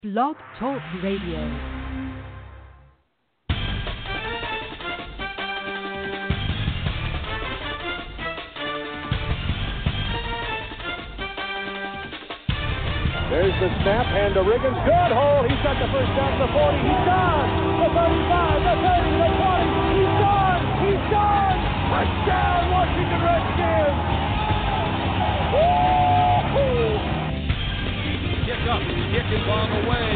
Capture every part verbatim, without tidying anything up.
Blog Talk Radio. There's the snap, and the Riggins, good hole. He's got the first down to the forty. He's gone. The thirty-five, the thirty, the twenty. He's gone. He's gone. Touchdown, Washington Redskins. Woo-hoo! Kick up, kick is on the way.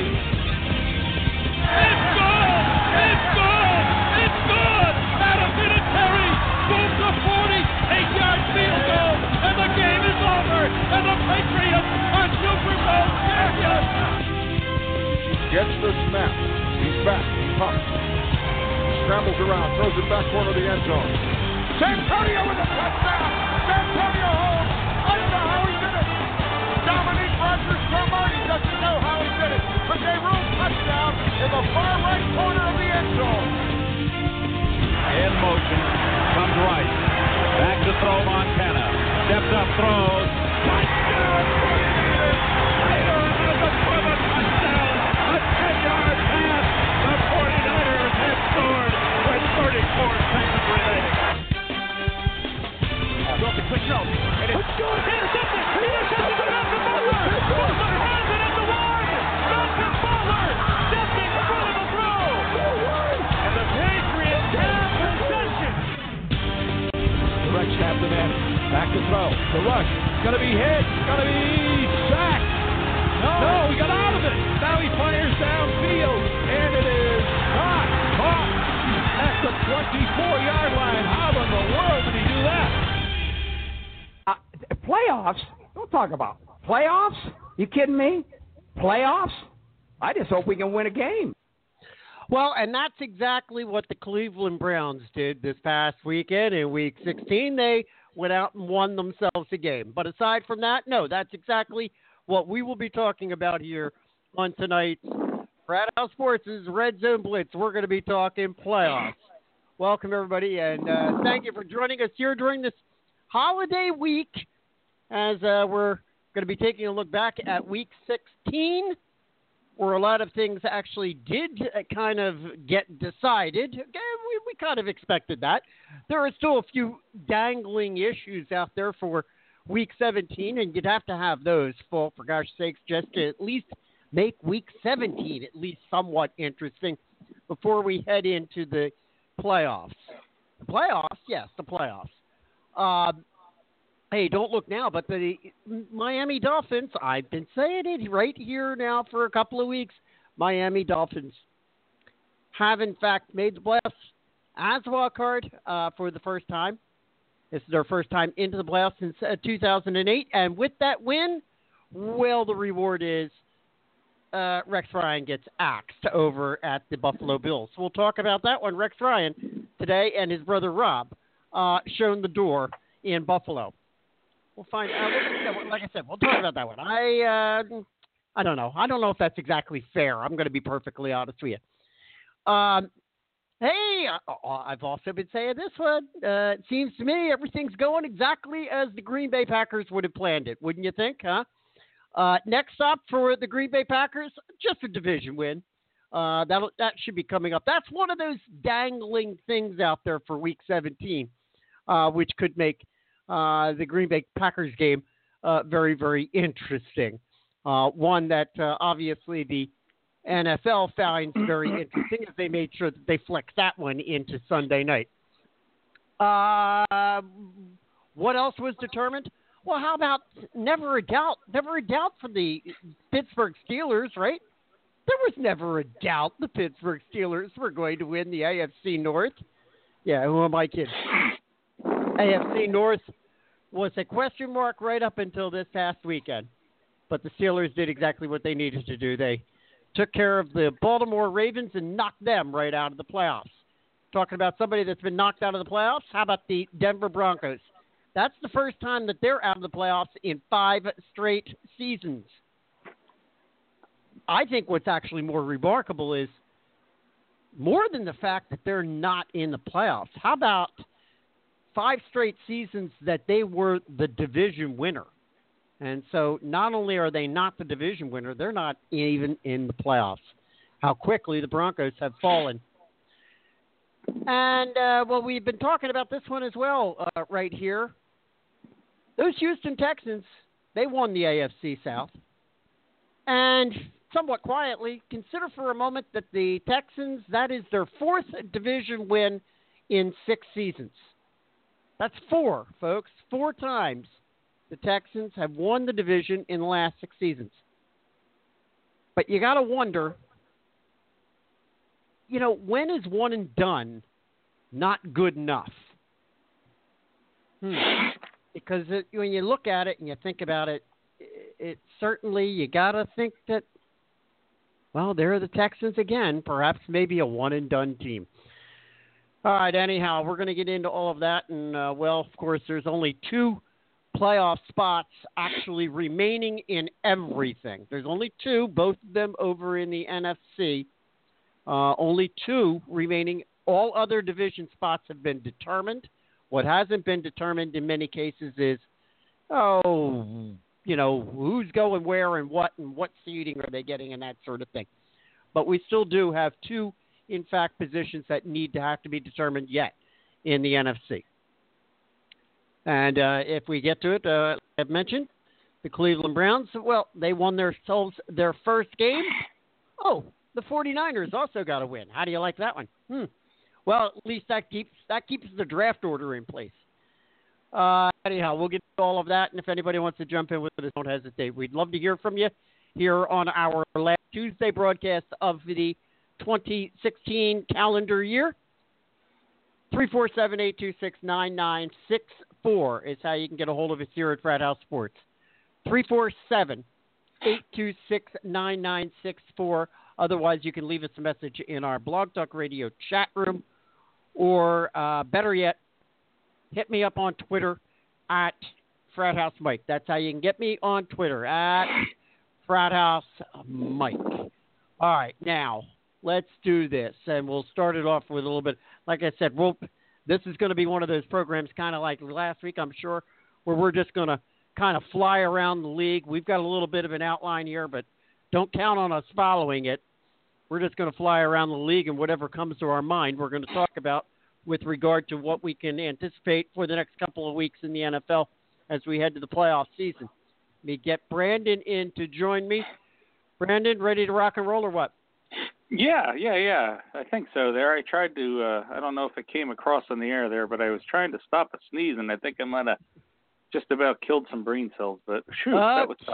It's good. It's good. It's good. Adam Vinatieri moves the forty, eight-yard field goal, and the game is over. And the Patriots are Super Bowl champions. Gets the snap. He's back. He pumps. Scrambles around. Throws it back corner of the end zone. Santonio with a touchdown. Santonio holds. I don't know how he did it. Dominique Rodgers-Cromartie doesn't know how he did it. But they ruled touchdown in the far right corner of the end zone. In motion. Comes right. Back to throw Montana. Steps up, throws. Touchdown! Taylor has a proven touchdown. A ten-yard pass. The forty-niners have scored with thirty-four seconds remaining. Wilson quick throw. And it's good. Intercepted. Intercepted to Malcolm Butler. Butler has it at the one. Malcolm Butler stepping in front of the throw. And the Patriots have possession. Direct snap to man. Back to throw. The rush. Gonna be hit. Gonna be sacked. No. no, he got out of it. Now he fires downfield. And it is not caught at the twenty-four-yard line. How in the world did he do that? Uh, playoffs? Don't talk about playoffs. You kidding me? Playoffs? I just hope we can win a game. Well, and that's exactly what the Cleveland Browns did this past weekend in Week sixteen. They went out and won themselves a game. But aside from that, no, that's exactly what we will be talking about here on tonight's Brad House Sports' Red Zone Blitz. We're going to be talking playoffs. Welcome, everybody, and uh, thank you for joining us here during this holiday week as uh, we're going to be taking a look back at Week sixteen, where a lot of things actually did uh, kind of get decided. Okay, we, we kind of expected that. There are still a few dangling issues out there for Week seventeen, and you'd have to have those full, for gosh sakes, just to at least make Week seventeen at least somewhat interesting before we head into the playoffs. The playoffs? Yes, the playoffs. Um, hey, don't look now, but the Miami Dolphins, I've been saying it right here now for a couple of weeks, Miami Dolphins have, in fact, made the playoffs as a wild card uh, for the first time. This is their first time into the playoffs since uh, two thousand eight, and with that win, well, the reward is uh, Rex Ryan gets axed over at the Buffalo Bills. So we'll talk about that one. Rex Ryan today and his brother Rob uh, shown the door in Buffalo. We'll find out. Uh, like I said, we'll talk about that one. I uh, I don't know. I don't know if that's exactly fair. I'm going to be perfectly honest with you. Um, hey, uh, I've also been saying this one. Uh, it seems to me everything's going exactly as the Green Bay Packers would have planned it. Wouldn't you think, huh? Uh, next up for the Green Bay Packers, just a division win. Uh, that that should be coming up. That's one of those dangling things out there for Week seventeen, uh, which could make uh, the Green Bay Packers game uh, very, very interesting. Uh, one that uh, obviously the N F L finds very interesting as they made sure that they flex that one into Sunday night. Uh, what else was determined? Well, how about never a doubt, never a doubt for the Pittsburgh Steelers, right? There was never a doubt the Pittsburgh Steelers were going to win the A F C North. Yeah, who am I kidding? A F C North was a question mark right up until this past weekend. But the Steelers did exactly what they needed to do. They took care of the Baltimore Ravens and knocked them right out of the playoffs. Talking about somebody that's been knocked out of the playoffs, how about the Denver Broncos? That's the first time that they're out of the playoffs in five straight seasons. I think what's actually more remarkable is more than the fact that they're not in the playoffs. How about five straight seasons that they were the division winner? And so not only are they not the division winner, they're not even in the playoffs. How quickly the Broncos have fallen. And, uh, well, we've been talking about this one as well uh, right here. Those Houston Texans, they won the A F C South. And somewhat quietly, consider for a moment that the Texans, that is their fourth division win in six seasons. That's four, folks. Four times the Texans have won the division in the last six seasons. But you got to wonder, you know, when is one and done not good enough? Hmm. Because it, when you look at it and you think about it, it, it certainly, you got to think that, well, they're the Texans again, perhaps maybe a one-and-done team. All right, anyhow, we're going to get into all of that. And, uh, well, of course, there's only two playoff spots actually remaining in everything. There's only two, both of them over in the N F C. Uh, only two remaining. All other division spots have been determined. What hasn't been determined in many cases is, oh, you know, who's going where and what and what seeding are they getting and that sort of thing. But we still do have two, in fact, positions that need to have to be determined yet in the N F C. And uh, if we get to it, uh, I've mentioned the Cleveland Browns. Well, they won themselves their first game. Oh, the 49ers also got a win. How do you like that one? Hmm. Well, at least that keeps that keeps the draft order in place. Uh, anyhow, we'll get to all of that, and if anybody wants to jump in with us, don't hesitate. We'd love to hear from you here on our last Tuesday broadcast of the twenty sixteen calendar year. three four seven, eight two six, nine nine six four is how you can get a hold of us here at Frat House Sports. three four seven, eight two six, nine nine six four. Otherwise, you can leave us a message in our Blog Talk Radio chat room, or uh, better yet, hit me up on Twitter at Frat House Mike. That's how you can get me on Twitter, at Frat House Mike. All right, now let's do this, and we'll start it off with a little bit. Like I said, we'll, this is going to be one of those programs, kind of like last week, I'm sure, where we're just going to kind of fly around the league. We've got a little bit of an outline here, but don't count on us following it. We're just going to fly around the league, and whatever comes to our mind, we're going to talk about with regard to what we can anticipate for the next couple of weeks in the N F L as we head to the playoff season. Let me get Brandon in to join me. Brandon, ready to rock and roll or what? Yeah, yeah, yeah. I think so there. I tried to, uh, I don't know if it came across on the air there, but I was trying to stop a sneeze, and I think I might have just about killed some brain cells, but shoot, okay. that was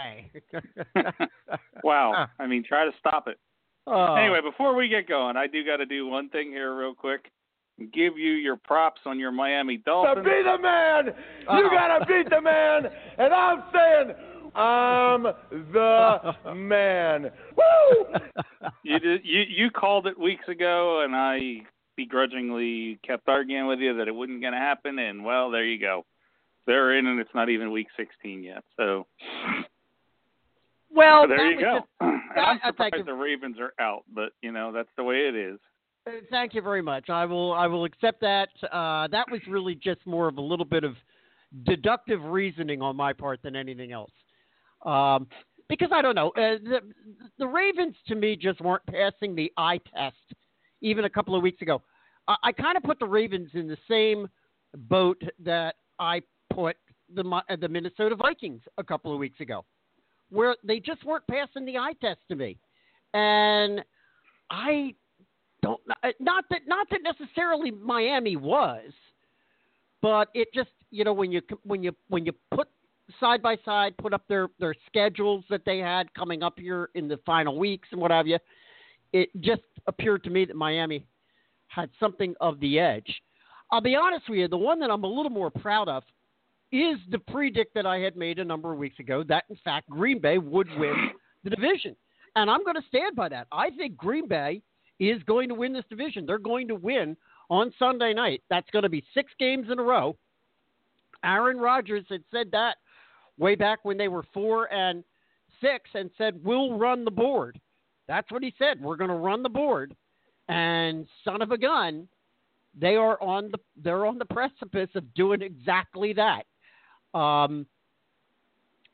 tough. Wow. I mean, try to stop it. Oh. Anyway, before we get going, I do got to do one thing here real quick. Give you your props on your Miami Dolphins. To be the man, you got to beat the man, and I'm saying I'm the man. Woo! You, did, you you called it weeks ago, and I begrudgingly kept arguing with you that it wasn't going to happen, and, well, there you go. They're in, and it's not even week sixteen yet. So, well, so there you go. Just, I'm I, surprised I the Ravens are out, but, you know, that's the way it is. Thank you very much. I will I will accept that. Uh, that was really just more of a little bit of deductive reasoning on my part than anything else. Um, because I don't know. Uh, the, the Ravens, to me, just weren't passing the eye test even a couple of weeks ago. I, I kind of put the Ravens in the same boat that I put the the Minnesota Vikings a couple of weeks ago, where they just weren't passing the eye test to me. And I don't not that not that necessarily Miami was, but it just, you know, when you when you when you put side by side, put up their, their schedules that they had coming up here in the final weeks and what have you, it just appeared to me that Miami had something of the edge. I'll be honest with you, the one that I'm a little more proud of is the predict that I had made a number of weeks ago that, in fact, Green Bay would win the division. And I'm going to stand by that. I think Green Bay is going to win this division. They're going to win on Sunday night. That's going to be six games in a row. Aaron Rodgers had said that way back when they were four and six and said, we'll run the board. That's what he said. We're going to run the board. And son of a gun, they are on the they're on the precipice of doing exactly that. Um,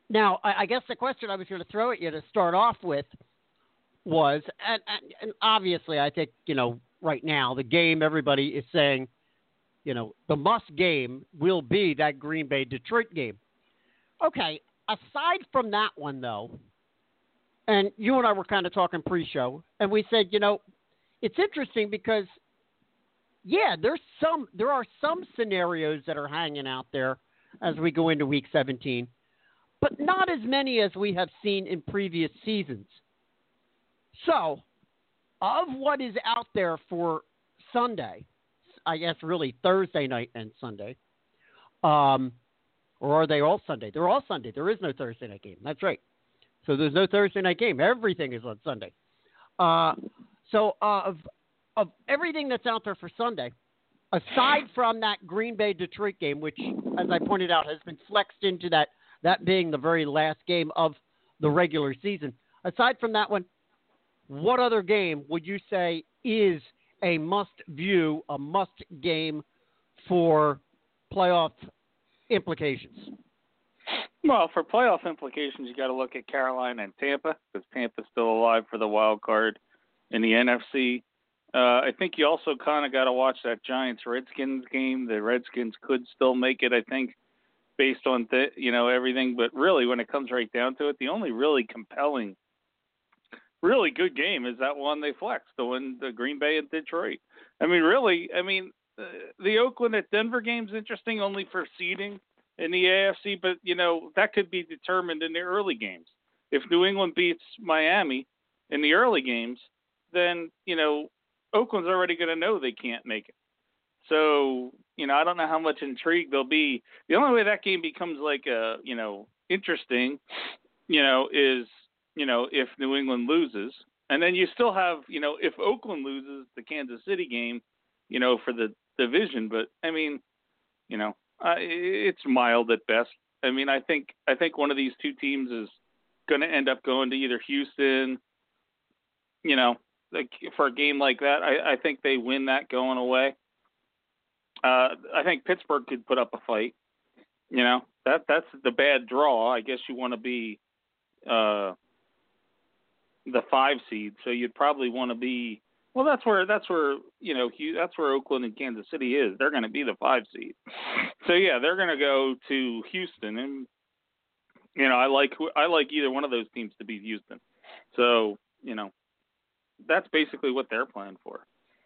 Now, I, I guess the question I was going to throw at you to start off with was, and, and, and obviously, I think you know right now the game everybody is saying, you know, the must game will be that Green Bay Detroit game. Okay, aside from that one though, and you and I were kind of talking pre-show, and we said, you know, it's interesting because, yeah, there's some, there are some scenarios that are hanging out there as we go into Week seventeen, but not as many as we have seen in previous seasons. So, of what is out there for Sunday, I guess really Thursday night and Sunday, um, or are they all Sunday? They're all Sunday. There is no Thursday night game. That's right. So there's no Thursday night game. Everything is on Sunday. Uh, so uh, of of everything that's out there for Sunday, aside from that Green Bay Detroit game, which, as I pointed out, has been flexed into that that being the very last game of the regular season. Aside from that one, what other game would you say is a must-view, a must-game for playoff implications? Well, for playoff implications, you got to look at Carolina and Tampa, because Tampa's still alive for the wild card in the N F C. Uh, I think you also kind of got to watch that Giants-Redskins game. The Redskins could still make it, I think, based on th- you know everything. But really, when it comes right down to it, the only really compelling, really good game is that one they flexed, the one, the Green Bay and Detroit. I mean, really, I mean, uh, the Oakland at Denver game's interesting only for seeding in the A F C, but, you know, that could be determined in the early games. If New England beats Miami in the early games, then, you know, Oakland's already going to know they can't make it. So, you know, I don't know how much intrigue there'll be. The only way that game becomes, like, a, you know, interesting, you know, is, you know, if New England loses. And then you still have, you know, if Oakland loses the Kansas City game, you know, for the division. But, I mean, you know, Uh, it's mild at best. I mean, I think I think one of these two teams is going to end up going to either Houston. You know, like for a game like that, I, I think they win that going away. Uh, I think Pittsburgh could put up a fight. You know, that that's the bad draw. I guess you want to be uh, the five seed, so you'd probably want to be. Well, that's where that's where you know that's where Oakland and Kansas City is. They're going to be the five seed. So yeah, they're going to go to Houston, and you know I like I like either one of those teams to beat Houston. So you know that's basically what they're playing for.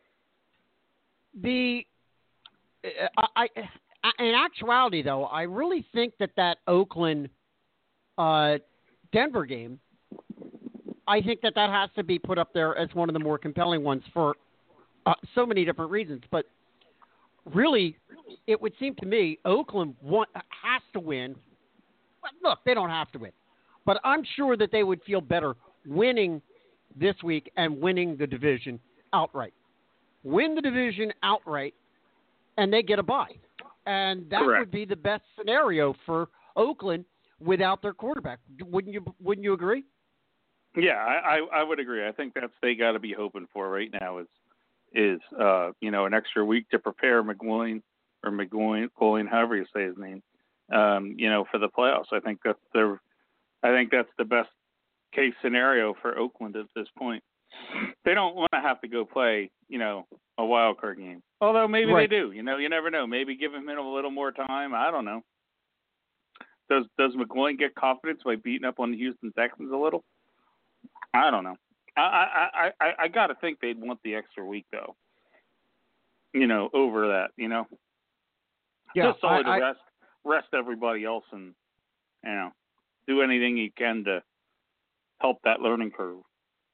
The I, I in actuality though, I really think that that Oakland uh, Denver game. I think that that has to be put up there as one of the more compelling ones for uh, so many different reasons. But really, it would seem to me Oakland want, has to win. Look, they don't have to win. But I'm sure that they would feel better winning this week and winning the division outright. Win the division outright, and they get a bye. And that Correct. would be the best scenario for Oakland without their quarterback. Wouldn't you? Wouldn't you agree? Yeah, I, I, I would agree. I think that's they got to be hoping for right now is is uh, you know an extra week to prepare McGloin or McGloin, McGloin, however you say his name, um, you know, for the playoffs. I think that's the I think that's the best case scenario for Oakland at this point. They don't want to have to go play, you know, a wild card game. Although maybe Right. they do. You know, you never know. Maybe give him a little more time. I don't know. Does Does McGloin get confidence by beating up on the Houston Texans a little? I don't know. I I I, I got to think they'd want the extra week though. You know, over that. You know, Yeah, just solely I- to I- rest rest everybody else and you know do anything you can to help that learning curve.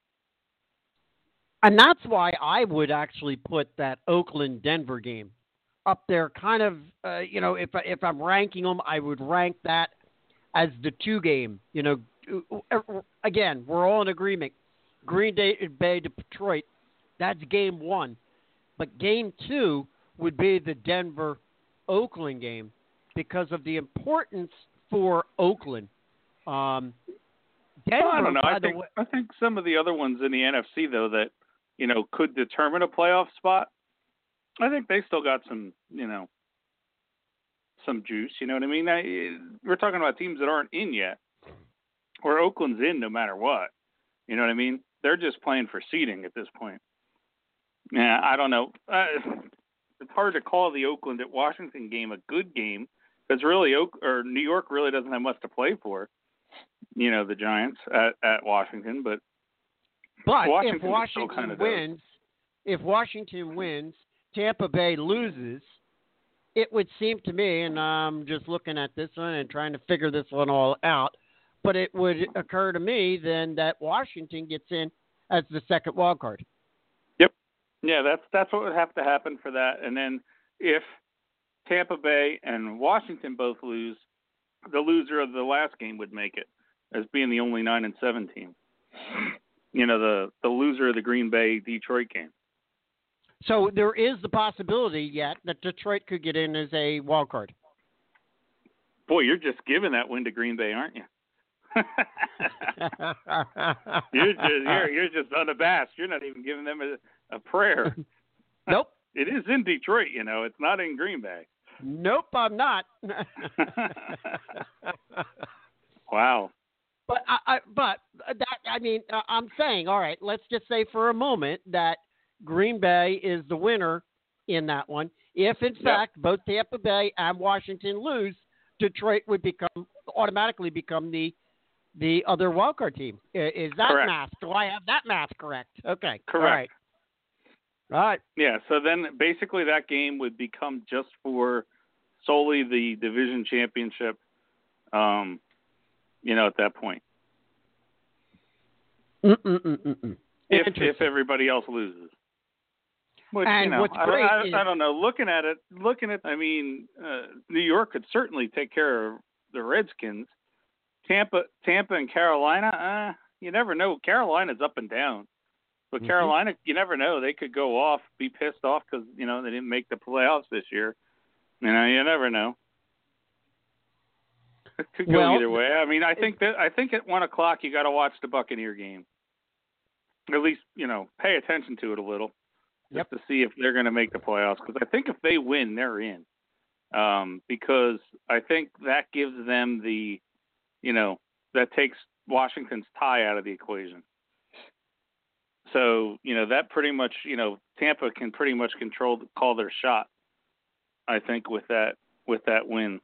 And that's why I would actually put that Oakland-Denver game up there kind of, uh, you know, if, if I'm ranking them, I would rank that as the two game. You know, again, we're all in agreement. Green Bay to Detroit, that's game one. But game two would be the Denver-Oakland game because of the importance for Oakland. Um, Denver, Well, I don't know. by I the think way, I think some of the other ones in the N F C though that you know could determine a playoff spot. I think they still got some you know some juice. You know what I mean? I, we're talking about teams that aren't in yet. Or Oakland's in no matter what. You know what I mean? They're just playing for seeding at this point. Yeah, I don't know. Uh, it's hard to call the Oakland at Washington game a good game because really, Oak or New York really doesn't have much to play for. You know, the Giants at, at Washington, but but Washington if Washington kind of wins, does. if Washington wins, Tampa Bay loses. It would seem to me, and I'm just looking at this one and trying to figure this one all out. But it would occur to me then that Washington gets in as the second wild card. Yep. Yeah, that's that's what would have to happen for that. And then if Tampa Bay and Washington both lose, the loser of the last game would make it as being the only nine and seven team. You know, the the loser of the Green Bay Detroit game. So there is the possibility yet that Detroit could get in as a wild card. Boy, you're just giving that win to Green Bay, aren't you? you're, just, you're, you're just unabashed. You're not even giving them a, a prayer. Nope. It is in Detroit, you know. It's not in Green Bay. Nope, I'm not. Wow. But I, I, but that I mean, I'm saying, all right. Let's just say for a moment that Green Bay is the winner in that one. If in fact yep. both Tampa Bay and Washington lose, Detroit would become automatically become the the other wildcard team. Is that correct. math? Do I have that math correct? Okay. Correct. All right. All right. Yeah, so then basically that game would become just for solely the division championship, um, you know, at that point. Mm-mm-mm-mm. If if everybody else loses. Which, and you know, what's I, great I, is, I don't know. Looking at it, looking at, I mean, uh, New York could certainly take care of the Redskins. Tampa, Tampa, and Carolina. Uh, you never know. Carolina's up and down, but mm-hmm. Carolina, you never know. They could go off, be pissed off because you know they didn't make the playoffs this year. You know, you never know. It could go well, either way. I mean, I think that I think at one o'clock you got to watch the Buccaneer game. At least, you know, pay attention to it a little. Just yep. to see if they're going to make the playoffs. Because I think if they win, they're in. Um, because I think that gives them the, you know, that takes Washington's tie out of the equation. So, you know, that pretty much, you know, Tampa can pretty much control, call their shot, I think, with that, with that win.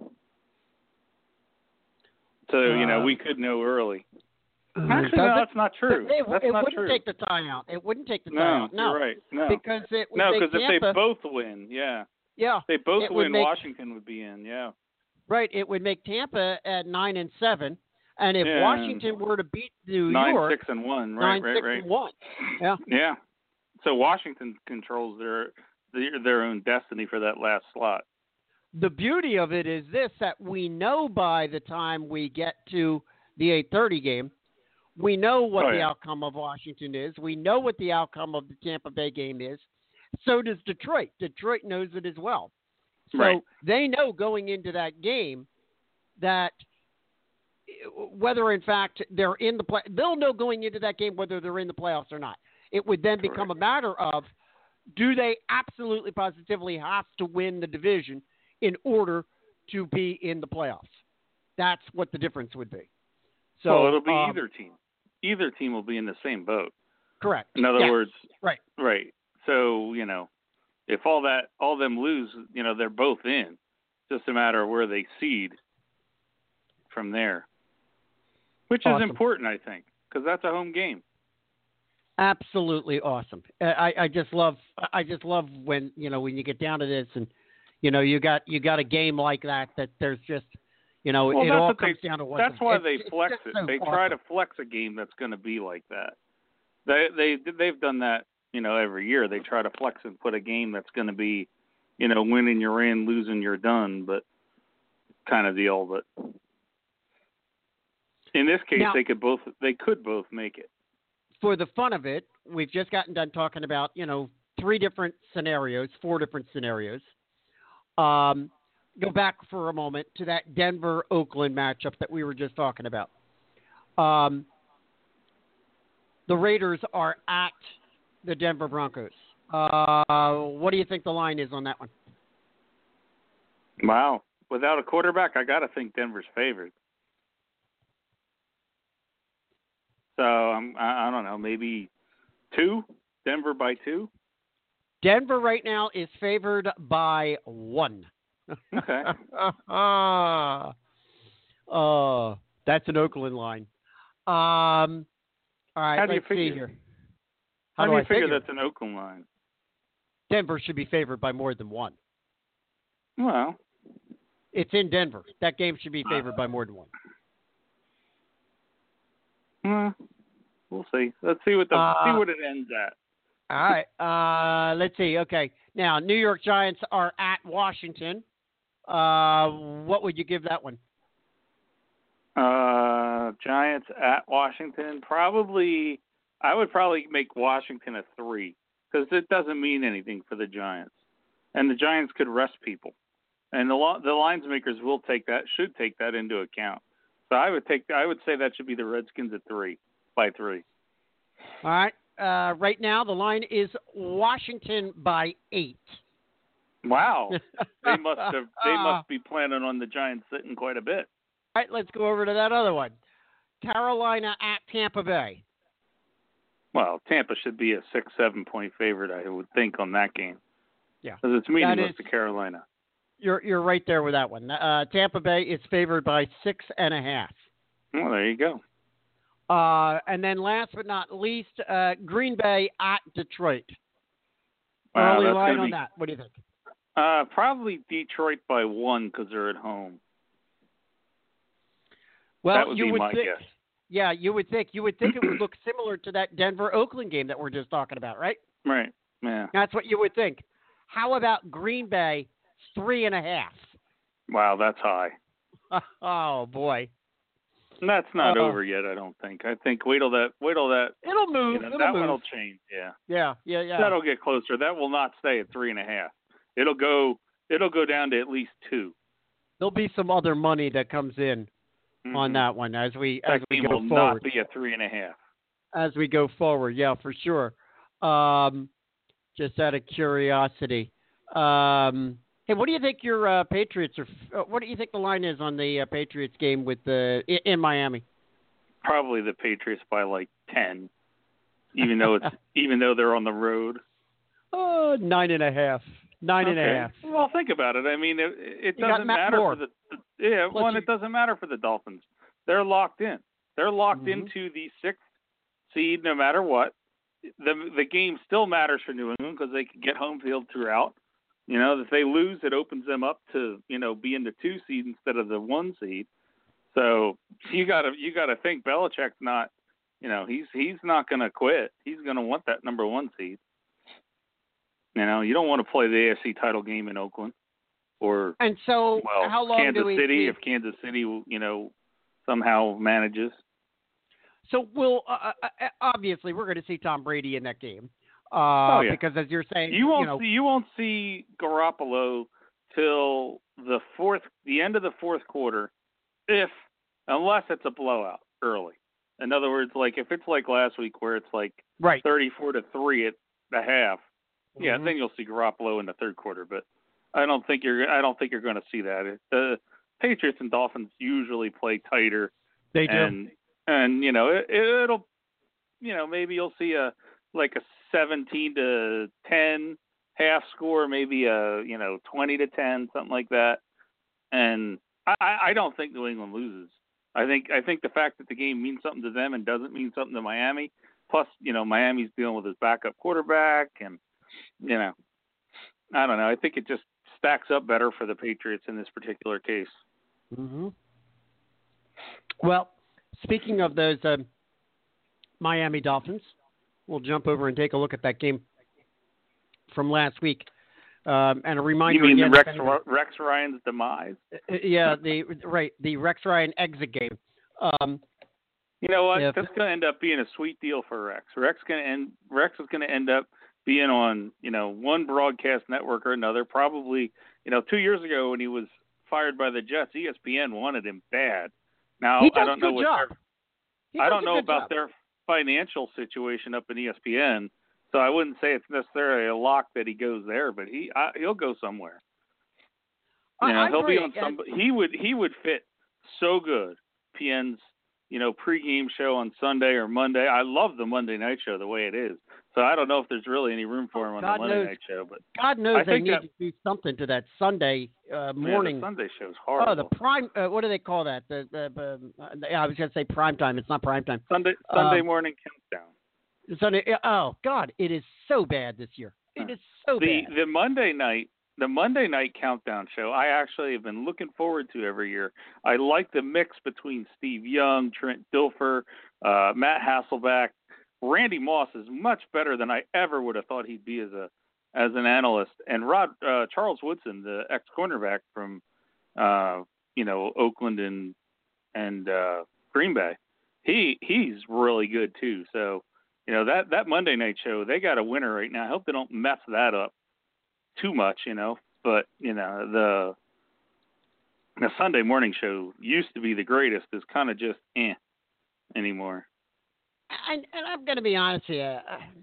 So, you know, we could know early. Actually, no, that's not true. It, that's it not wouldn't true. take the tie out. It wouldn't take the tie no, out. No, you're right. No, because it would no, make because if Tampa, they both win, yeah, yeah, if they both win, make, Washington would be in. Yeah, right. It would make Tampa at nine and seven, and if yeah. Washington were to beat New nine, York, six and one, right, nine, right, six right. and one, yeah, yeah. So Washington controls their their, their own destiny for that last slot. The beauty of it is this: that we know by the time we get to the eight thirty game. We know what oh, the yeah. outcome of Washington is. We know what the outcome of the Tampa Bay game is. So does Detroit. Detroit knows it as well. So right. they know going into that game that whether, in fact, they're in the play, they'll know going into that game whether they're in the playoffs or not. It would then become Correct. a matter of do they absolutely positively have to win the division in order to be in the playoffs? That's what the difference would be. So well, it'll be um, either team. Either team will be in the same boat. Correct. In other yes. words, right, right. So you know, if all that all them lose, you know, they're both in. It's just a matter of where they seed from there, which awesome. is important, I think, because that's a home game. Absolutely awesome. I, I just love I just love when you know when you get down to this and you know you got you got a game like that that there's just. You know, well, it all they, comes down to what. That's the, why it's, they it's flex it. So they awesome. try to flex a game that's going to be like that. They they they've done that, you know, every year. They try to flex and put a game that's going to be, you know, winning you're in, losing you're done, but kind of deal. But in this case, now, they could both they could both make it. For the fun of it, we've just gotten done talking about you know three different scenarios, four different scenarios. Um. Go back for a moment to that Denver-Oakland matchup that we were just talking about. Um, the Raiders are at the Denver Broncos. Uh, what do you think the line is on that one? Wow. Without a quarterback, I got to think Denver's favored. So um, I, I don't know, maybe two. Denver by two. Denver right now is favored by one. Okay. uh, that's an Oakland line. Um, all right, How do you let's figure? see here. How, How, do you I figure, figure that's an Oakland line? Denver should be favored by more than one. Well, it's in Denver. That game should be favored by more than one. well, we'll see. Let's see what the Uh, see what it ends at. All right. Uh, let's see. Okay. Now, New York Giants are at Washington. Uh, what would you give that one? Uh, Giants at Washington. Probably, I would probably make Washington a three because it doesn't mean anything for the Giants, and the Giants could rest people, and the lo- the lines makers will take that should take that into account. So I would take I would say that should be the Redskins at three by three. All right. Uh, right now, the line is Washington by eight. Wow, they must have they must be planning on the Giants sitting quite a bit. All right, let's go over to that other one. Carolina at Tampa Bay. Well, Tampa should be a six, seven point favorite, I would think, on that game. Yeah, because it's meaningless is, to Carolina. You're you're right there with that one. Uh, Tampa Bay is favored by six and a half. Well, there you go. Uh, and then last but not least, uh, Green Bay at Detroit. Wow, Early that's line gonna on be, that. What do you think? Uh, probably Detroit by one because they're at home. Well, that would you be would my think, guess. Yeah, you would think. You would think it would look similar to that Denver-Oakland game that we're just talking about, right? Right. Yeah. That's what you would think. How about Green Bay three and a half? Wow, that's high. Oh boy. And that's not uh, over yet, I don't think. I think wait till that wait till that It'll move. you know, it'll that move. one will change, yeah. Yeah, yeah, yeah. That'll get closer. That will not stay at three and a half. It'll go it'll go down to at least two. There'll be some other money that comes in Mm-hmm. on that one as we that as we game go will forward. not be a three and a half. As we go forward, yeah, for sure. Um, just out of curiosity, um, hey, what do you think your uh, Patriots are? Uh, what do you think the line is on the uh, Patriots game with the in, in Miami? Probably the Patriots by like ten, even though it's even though they're on the road. Oh, nine and a half. Nine okay. and a half. Well, think about it. I mean, it, it You doesn't got Matt matter Moore. for the, the yeah. Plus one, you- it doesn't matter for the Dolphins. They're locked in. They're locked Mhm. into the sixth seed, no matter what. The the game still matters for New England because they can get home field throughout. You know, if they lose, it opens them up to you know be in the two seed instead of the one seed. So you gotta you gotta think Belichick's not. You know, he's he's not going to quit. He's going to want that number one seed. You know, you don't want to play the A F C title game in Oakland, or And so, well, how long Kansas do we City see? if Kansas City, you know, somehow manages. So, we'll uh, uh, obviously we're going to see Tom Brady in that game. Uh, Oh, yeah. Because as you're saying, You won't know, see you won't see Garoppolo till the fourth, the end of the fourth quarter, if unless it's a blowout early. In other words, like if it's like last week where it's like right. thirty-four to three at the half, yeah, Mhm. then you'll see Garoppolo in the third quarter. But I don't think you're I don't think you're going to see that. The Patriots and Dolphins usually play tighter, They do. and and you know it, it'll you know maybe you'll see a like a seventeen to ten half score, maybe a you know twenty to ten, something like that. And I, I don't think New England loses. I think I think the fact that the game means something to them and doesn't mean something to Miami. Plus, you know, Miami's dealing with his backup quarterback, and you know, I don't know. I think it just stacks up better for the Patriots in this particular case. Mm-hmm. Well, speaking of those uh, Miami Dolphins, we'll jump over and take a look at that game from last week. Um, and a reminder You mean again, the Rex, anybody, Rex Ryan's demise? uh, yeah, the right, the Rex Ryan exit game. Um, You know what? Yeah, That's going to end up being a sweet deal for Rex. Rex going to end. Rex is going to end up being on, you know, one broadcast network or another. Probably, you know, two years ago when he was fired by the Jets, E S P N wanted him bad. Now he does I don't a know good what job. their, He I does don't a know good about job. their financial situation up in E S P N, so I wouldn't say it's necessarily a lock that he goes there, but he I, he'll go somewhere. You I- know, I he'll agree. be on some. He would he would fit so good. P N's you know, pregame show on Sunday or Monday. I love the Monday night show the way it is. So I don't know if there's really any room for him on God the Monday knows, night show. But God knows I they think need that, to do something to that Sunday uh, morning. Yeah, the Sunday show's horrible. Oh, the prime. Uh, what do they call that? The, the, the I was going to say prime time. It's not prime time. Sunday Sunday um, morning countdown. Sunday. Oh God, it is so bad this year. It is so the, bad. The Monday night. The Monday night countdown show, I actually have been looking forward to every year. I like the mix between Steve Young, Trent Dilfer, uh, Matt Hasselbeck. Randy Moss is much better than I ever would have thought he'd be as a as an analyst. And Rod uh, Charles Woodson, the ex cornerback from uh, you know Oakland and and uh, Green Bay, he he's really good too. So you know that that Monday night show, they got a winner right now. I hope they don't mess that up too much, you know, but you know the the Sunday morning show used to be the greatest. Is kind of just eh anymore. And, and I'm going to be honest here.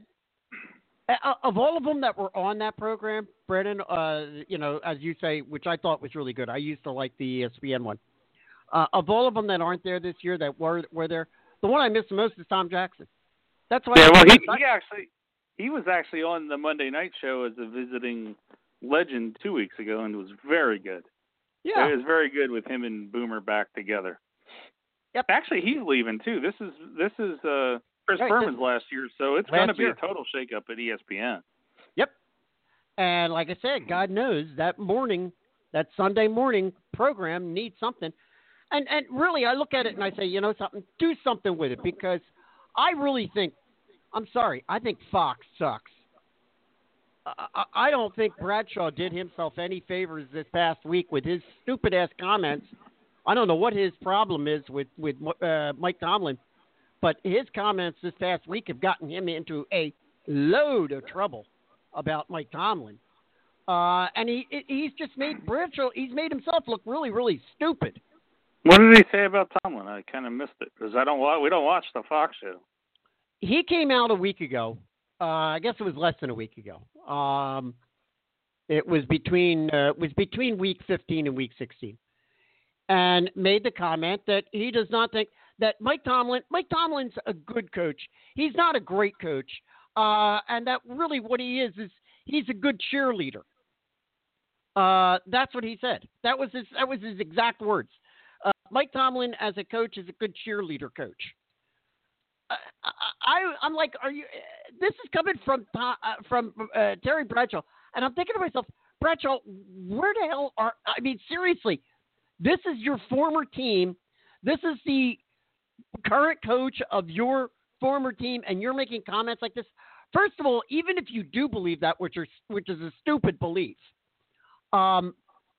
Uh, of all of them that were on that program, Brennan, uh, you know, as you say, which I thought was really good. I used to like the E S P N one. Uh, of all of them that aren't there this year, that were were there, the one I missed the most is Tom Jackson. That's why. Yeah, I well, he, I, he actually. He was actually on the Monday night show as a visiting legend two weeks ago, and it was very good. Yeah, it was very good with him and Boomer back together. Yep. Actually, he's leaving too. This is this is uh, Chris right, Berman's last year, so it's going to be year. a total shakeup at E S P N. Yep. And like I said, God knows that morning, that Sunday morning program needs something. And and really, I look at it and I say, you know something, do something with it, because I really think. I'm sorry. I think Fox sucks. I, I don't think Bradshaw did himself any favors this past week with his stupid-ass comments. I don't know what his problem is with, with uh, Mike Tomlin, but his comments this past week have gotten him into a load of trouble about Mike Tomlin. Uh, and he he's just made Bradshaw, he's made himself look really, really stupid. What did he say about Tomlin? I kind of missed it because I don't we don't watch the Fox show. He came out a week ago. Uh, I guess it was less than a week ago. Um, it was between uh, it was between week fifteen and week sixteen, and made the comment that he does not think that Mike Tomlin Mike Tomlin's a good coach. He's not a great coach, uh, and that really what he is is he's a good cheerleader. Uh, that's what he said. That was his that was his exact words. Uh, Mike Tomlin as a coach is a good cheerleader coach. I, I'm like, are you? This is coming from uh, from uh, Terry Bradshaw, and I'm thinking to myself, Bradshaw, where the hell are? I mean, seriously, this is your former team. This is the current coach of your former team, and you're making comments like this. First of all, even if you do believe that, which are which is a stupid belief, um,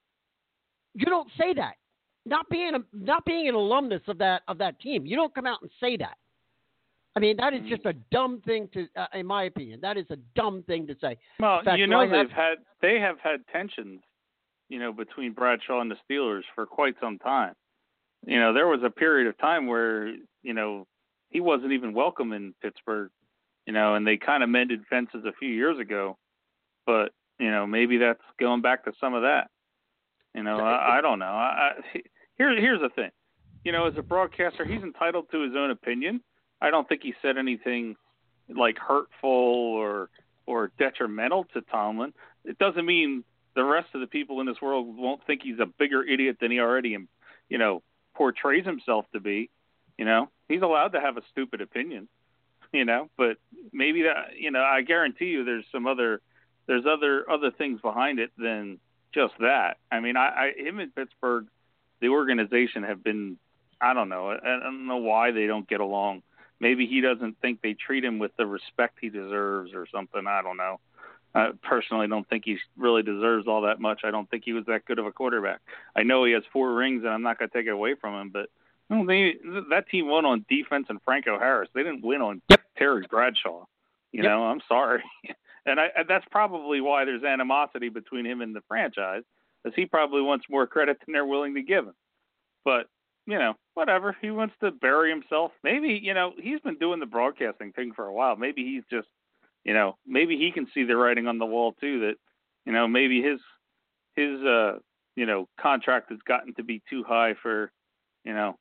you don't say that. Not being a not being an alumnus of that of that team, you don't come out and say that. I mean, that is just a dumb thing to, uh, in my opinion, that is a dumb thing to say. Well, fact, you know, have, they've had, they have had tensions, you know, between Bradshaw and the Steelers for quite some time. You know, there was a period of time where, you know, he wasn't even welcome in Pittsburgh, you know, and they kind of mended fences a few years ago. But, you know, maybe that's going back to some of that. You know, I, I don't know. I, I, here, here's the thing. You know, as a broadcaster, he's entitled to his own opinion. I don't think he said anything like hurtful or or detrimental to Tomlin. It doesn't mean the rest of the people in this world won't think he's a bigger idiot than he already, you know, portrays himself to be. You know, he's allowed to have a stupid opinion, you know, but maybe that, you know, I guarantee you there's some other, there's other, other things behind it than just that. I mean, I, I him in Pittsburgh, the organization have been, I don't know, I, I don't know why they don't get along. Maybe he doesn't think they treat him with the respect he deserves or something. I don't know. I personally don't think he really deserves all that much. I don't think he was that good of a quarterback. I know he has four rings, and I'm not going to take it away from him, but no, they, that team won on defense and Franco Harris. They didn't win on yep. Terry Bradshaw. You yep. know, I'm sorry. and I, that's probably why there's animosity between him and the franchise, because he probably wants more credit than they're willing to give him. But you know, whatever. He wants to bury himself. Maybe, you know, he's been doing the broadcasting thing for a while. Maybe he's just, you know, maybe he can see the writing on the wall too that, you know, maybe his, his, uh, you know, contract has gotten to be too high for, you know,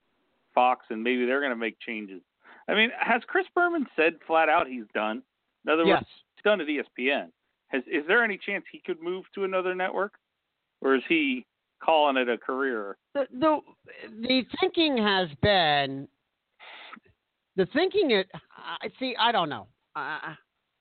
Fox, and maybe they're going to make changes. I mean, has Chris Berman said flat out he's done? In other Yes. words, he's done at E S P N. Has, is there any chance he could move to another network? Or is he calling it a career? The, the, the thinking has been, the thinking, it, I see, I don't know. Uh,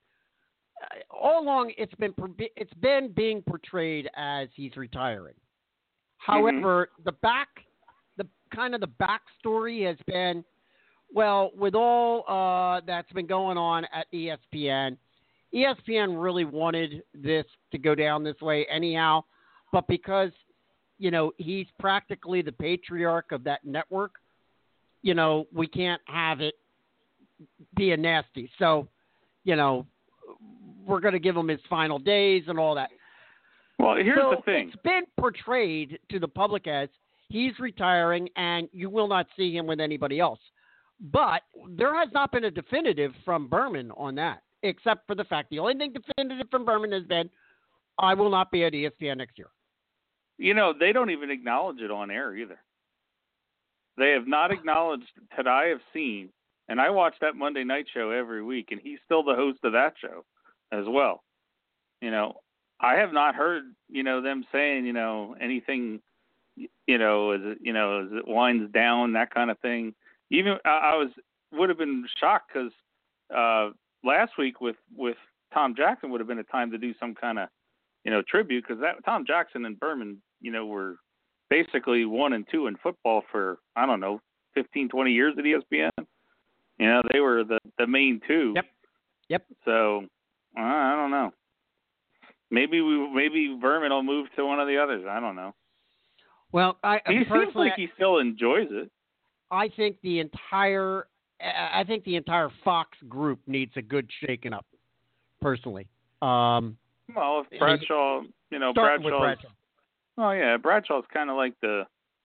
all along, it's been it's been being portrayed as he's retiring. However, mm-hmm. the back, the kind of the backstory has been, well, with all uh, that's been going on at E S P N, E S P N really wanted this to go down this way anyhow, but because, you know, he's practically the patriarch of that network, you know, we can't have it be a nasty. So, you know, we're going to give him his final days and all that. Well, here's so the thing. It's been portrayed to the public as he's retiring and you will not see him with anybody else. But there has not been a definitive from Berman on that, except for the fact the only thing definitive from Berman has been, I will not be at E S P N next year. You know, they don't even acknowledge it on air either. They have not acknowledged that I have seen, and I watch that Monday night show every week, and he's still the host of that show as well. You know, I have not heard, you know, them saying, you know, anything, you know, as it, you know, as it winds down, that kind of thing. Even I, I was would have been shocked because uh, last week with, with Tom Jackson would have been a time to do some kind of, you know, tribute because that Tom Jackson and Berman, you know, were basically one and two in football for, I don't know, fifteen, twenty years at E S P N. You know, they were the, the main two. Yep. Yep. So uh, I don't know. Maybe we maybe Berman will move to one of the others. I don't know. Well, I he seems like he still enjoys it. I think the entire I think the entire Fox group needs a good shaking up. Personally, um, well, if Bradshaw, you know, Bradshaw. Bradshaw. Oh yeah, Bradshaw's kind of like the,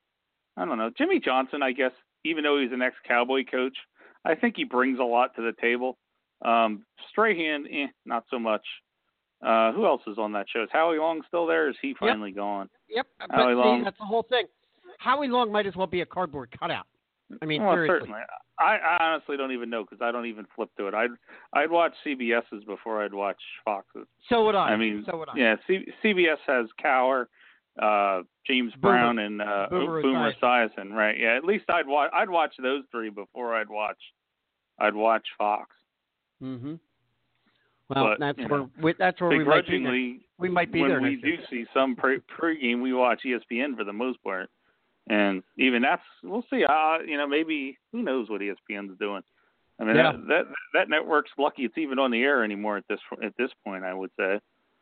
I don't know, Jimmy Johnson. I guess even though he's an ex-Cowboy coach, I think he brings a lot to the table. Um, Strahan, eh, not so much. Uh, who else is on that show? Is Howie Long still there? Or is he finally yep. gone? Yep. Howie but Long. See, that's the whole thing. Howie Long might as well be a cardboard cutout. I mean, well, seriously. certainly. I, I honestly don't even know because I don't even flip to it. I'd I'd watch CBS's before I'd watch Fox's. So would I. I mean, so would I. Yeah, C- CBS has Cower, uh, James Boomer. Brown, and uh, Boomer, Boomer Esiason, right? Yeah, at least I'd watch I'd watch those three before I'd watch I'd watch Fox. Mm-hmm. Well, but, that's you where know, we, that's where we might be. Begrudgingly, We might be when there. we next do year. see some pre pregame, we watch E S P N for the most part, and even that's we'll see. Uh, you know, maybe who knows what E S P N's doing. I mean, Yeah. that, that that network's lucky it's even on the air anymore at this at this point. I would say.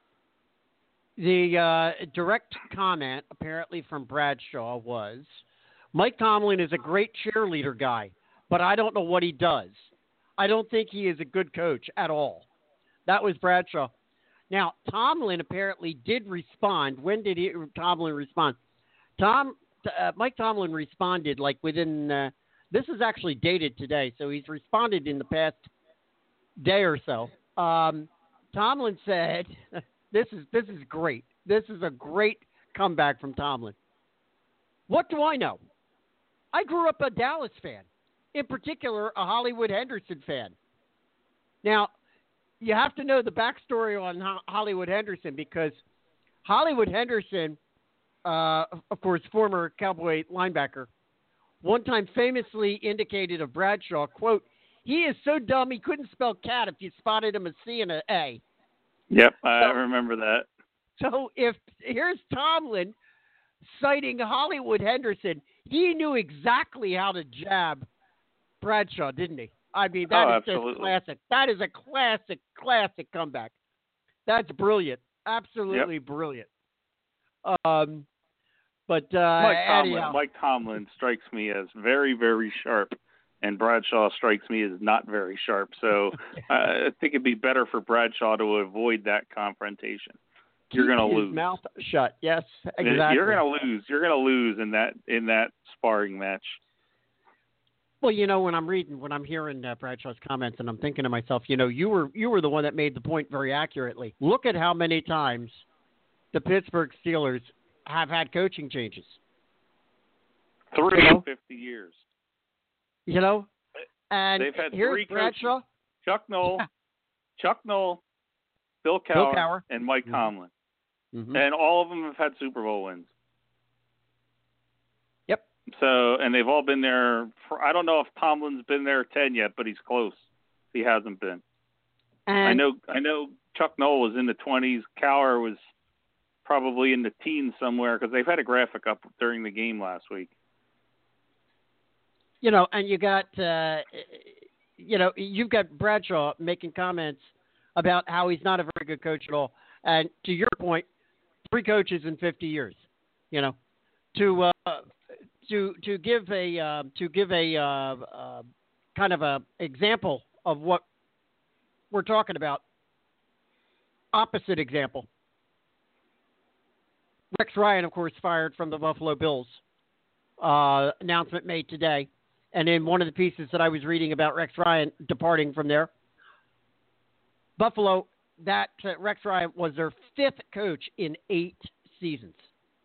The uh, direct comment, apparently from Bradshaw, was, Mike Tomlin is a great cheerleader guy, but I don't know what he does. I don't think he is a good coach at all. That was Bradshaw. Now, Tomlin apparently did respond. When did he, Tomlin respond? Tom, uh, Mike Tomlin responded like within, uh, this is actually dated today, so he's responded in the past day or so. Um, Tomlin said... This is this is great. This is a great comeback from Tomlin. What do I know? I grew up a Dallas fan, in particular a Hollywood Henderson fan. Now, you have to know the backstory on Ho- Hollywood Henderson because Hollywood Henderson, uh, of course, former Cowboy linebacker, one time famously indicated of Bradshaw, quote, "He is so dumb he couldn't spell cat if you spotted him a C and an A." Yep, I so, remember that. So if here's Tomlin citing Hollywood Henderson, he knew exactly how to jab Bradshaw, didn't he? I mean, that oh, is absolutely. just classic. That is a classic, classic comeback. That's brilliant. Absolutely yep. brilliant. Um, but uh, Mike Tomlin, anyhow. Mike Tomlin strikes me as very, very sharp. And Bradshaw strikes me as not very sharp. So uh, I think it'd be better for Bradshaw to avoid that confrontation. You're going to lose. Mouth shut. Yes, exactly. You're going to lose. You're going to lose in that in that sparring match. Well, you know, when I'm reading, when I'm hearing uh, Bradshaw's comments, and I'm thinking to myself, you know, you were you were the one that made the point very accurately. Look at how many times the Pittsburgh Steelers have had coaching changes. Three in fifty years. You know, and They've had here's three Bradshaw, coaches: Chuck Noll, Chuck Noll, Bill Cowher, Bill Cowher. and Mike Mm-hmm. Tomlin, mm-hmm. and all of them have had Super Bowl wins. Yep. So, and they've all been there. For, I don't know if Tomlin's been there ten yet, but he's close. He hasn't been. And I know. I know. Chuck Noll was in the twenties. Cowher was probably in the teens somewhere because they've had a graphic up during the game last week. You know, and you got, uh, you know, you've got Bradshaw making comments about how he's not a very good coach at all. And to your point, three coaches in fifty years. You know, to uh, to to give a uh, to give a uh, uh, kind of a example of what we're talking about. Opposite example. Rex Ryan, of course, fired from the Buffalo Bills. Uh, announcement made today. And in one of the pieces that I was reading about Rex Ryan departing from there, Buffalo, that uh, Rex Ryan was their fifth coach in eight seasons.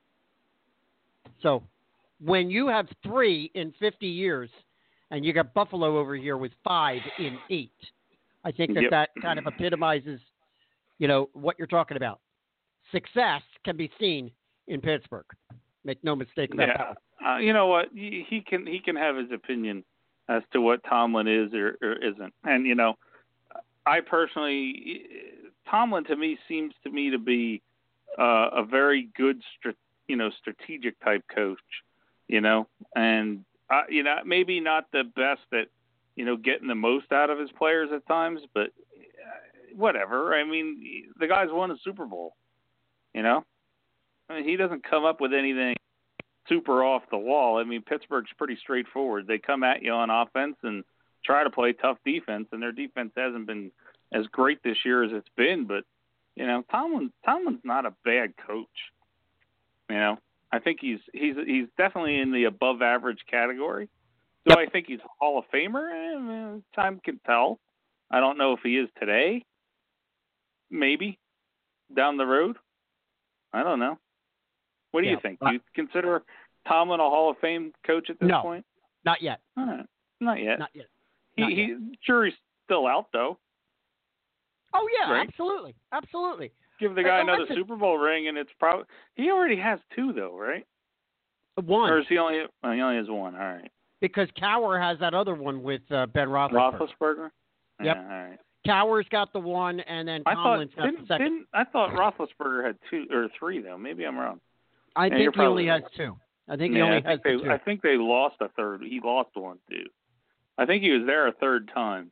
So when you have three in fifty years and you got Buffalo over here with five in eight, I think that Yep. that kind of epitomizes, you know, what you're talking about. Success can be seen in Pittsburgh. Make no mistake about Yeah. that. Uh, you know what? He he can he can have his opinion as to what Tomlin is or, or isn't. And you know, I personally, Tomlin to me seems to me to be uh, a very good, you know, strategic type coach. You know, and uh, you know maybe not the best at you know getting the most out of his players at times, but whatever. I mean, the guy's won a Super Bowl. You know, I mean, he doesn't come up with anything super off the wall. I mean, Pittsburgh's pretty straightforward. They come at you on offense and try to play tough defense, and their defense hasn't been as great this year as it's been. But you know, Tomlin Tomlin's not a bad coach. You know, I think he's he's he's definitely in the above average category. Do Yep. I think he's a Hall of Famer? Eh, time can tell. I don't know if he is today. Maybe down the road. I don't know. What do Yeah. you think? Do you consider Tomlin a Hall of Fame coach at this No. point? Not yet. All right. Not yet. Not yet. he, Not he jury's still out though. Oh, yeah, Right. absolutely. Absolutely. Give the Hey, guy uh, another listen. Super Bowl ring, and it's probably he already has two though, right? One. Or is he only? Oh, he only has one. All right. Because Cowher has that other one with uh, Ben Roethlisberger. Roethlisberger. Yep. Yeah, all right. Cowher's got the one, and then I thought Tomlin's got the didn't, second. didn't I thought Roethlisberger had two or three though? Maybe I'm wrong. I Yeah, think you're he only probably has two. I think he Yeah, only I has think they, the two. I think they lost a third. He lost one too. I think he was there a third time.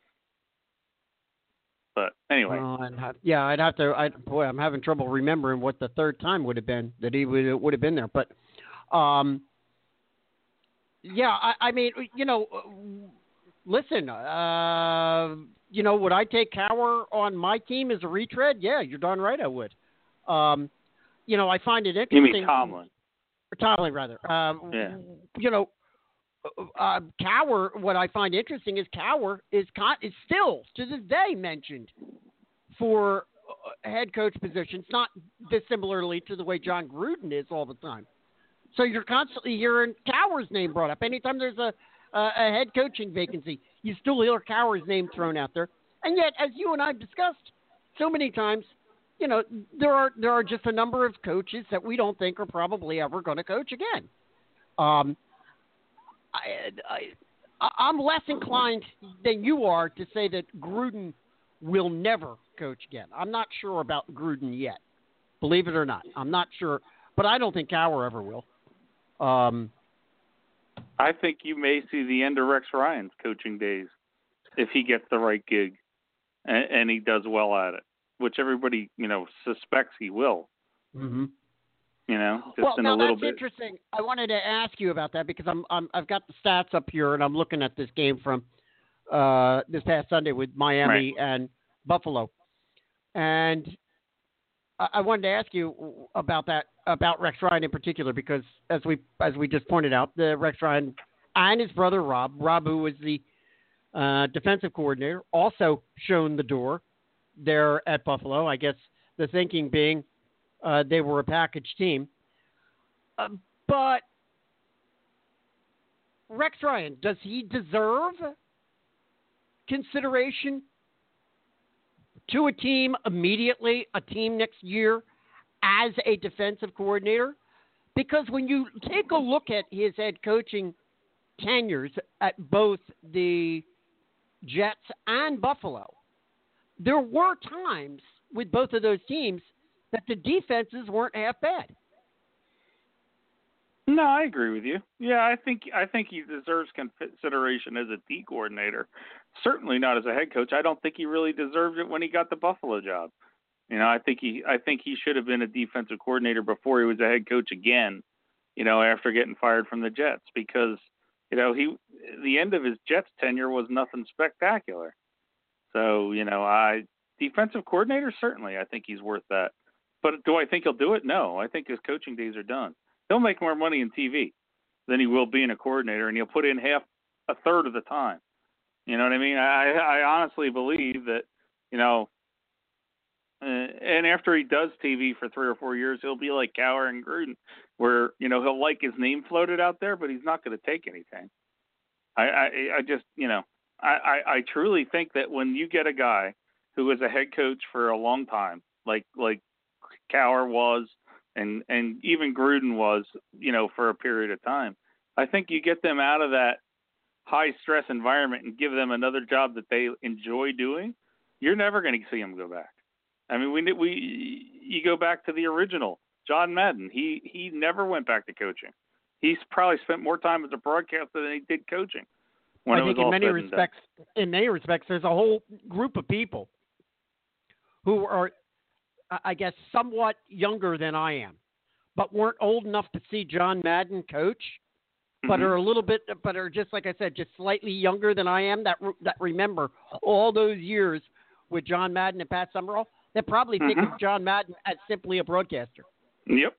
But anyway, Well, I'd have, yeah, I'd have to. I boy, I'm having trouble remembering what the third time would have been that he would would have been there. But, um, yeah, I, I mean, you know, listen, uh, you know, would I take Cowher on my team as a retread? Yeah, you're darn right, I would. Um, you know, I find it you interesting. mean Tomlin? Or Tomlin, rather. Um, Yeah. You know, uh, Cowher. What I find interesting is Cowher is con- is still to this day mentioned for uh, head coach positions, not dissimilarly to the way John Gruden is all the time. So you're constantly hearing Cowher's name brought up. Anytime there's a a, a head coaching vacancy, you still hear Cowher's name thrown out there. And yet, as you and I have discussed so many times, you know, there are there are just a number of coaches that we don't think are probably ever going to coach again. Um, I, I, I'm less inclined than you are to say that Gruden will never coach again. I'm not sure about Gruden yet, believe it or not. I'm not sure, but I don't think Cowher ever will. Um, I think you may see the end of Rex Ryan's coaching days if he gets the right gig and, and he does well at it, which everybody, you know, suspects he will. mm-hmm. You know, just well, in now a little that's bit. interesting. I wanted to ask you about that because I'm, I'm I've got the stats up here and I'm looking at this game from uh, this past Sunday with Miami Right. and Buffalo, and I, I wanted to ask you about that about Rex Ryan in particular because as we as we just pointed out, the Rex Ryan and his brother Rob, Rob who was the uh, defensive coordinator, also shown the door there at Buffalo. I guess the thinking being. Uh, they were a package team. Uh, but Rex Ryan, does he deserve consideration to a team immediately, a team next year, as a defensive coordinator? Because when you take a look at his head coaching tenures at both the Jets and Buffalo, there were times with both of those teams that the defenses weren't half bad. No, I agree with you. Yeah, I think I think he deserves consideration as a D coordinator. Certainly not as a head coach. I don't think he really deserved it when he got the Buffalo job. You know, I think he I think he should have been a defensive coordinator before he was a head coach again, you know, after getting fired from the Jets, because, you know, he the end of his Jets tenure was nothing spectacular. So, you know, I defensive coordinator, certainly I think he's worth that. But do I think he'll do it? No. I think his coaching days are done. He'll make more money in T V than he will being a coordinator, and he'll put in half a third of the time. You know what I mean? I I honestly believe that, you know, uh, and after he does T V for three or four years, he'll be like Cowher and Gruden, where, you know, he'll like his name floated out there, but he's not going to take anything. I, I, I just, you know, I, I, I truly think that when you get a guy who was a head coach for a long time, like like Cowher was, and, and even Gruden was, you know, for a period of time, I think you get them out of that high-stress environment and give them another job that they enjoy doing, you're never going to see them go back. I mean, we we you go back to the original John Madden. He he never went back to coaching. He's probably spent more time as a broadcaster than he did coaching. When I it think was in all many said and done. respects, in many respects, there's a whole group of people who are, I guess, somewhat younger than I am, but weren't old enough to see John Madden coach, but Mm-hmm. are a little bit, but are just like I said, just slightly younger than I am. That that remember all those years with John Madden and Pat Summerall. That probably think Mhm. of John Madden as simply a broadcaster. Yep.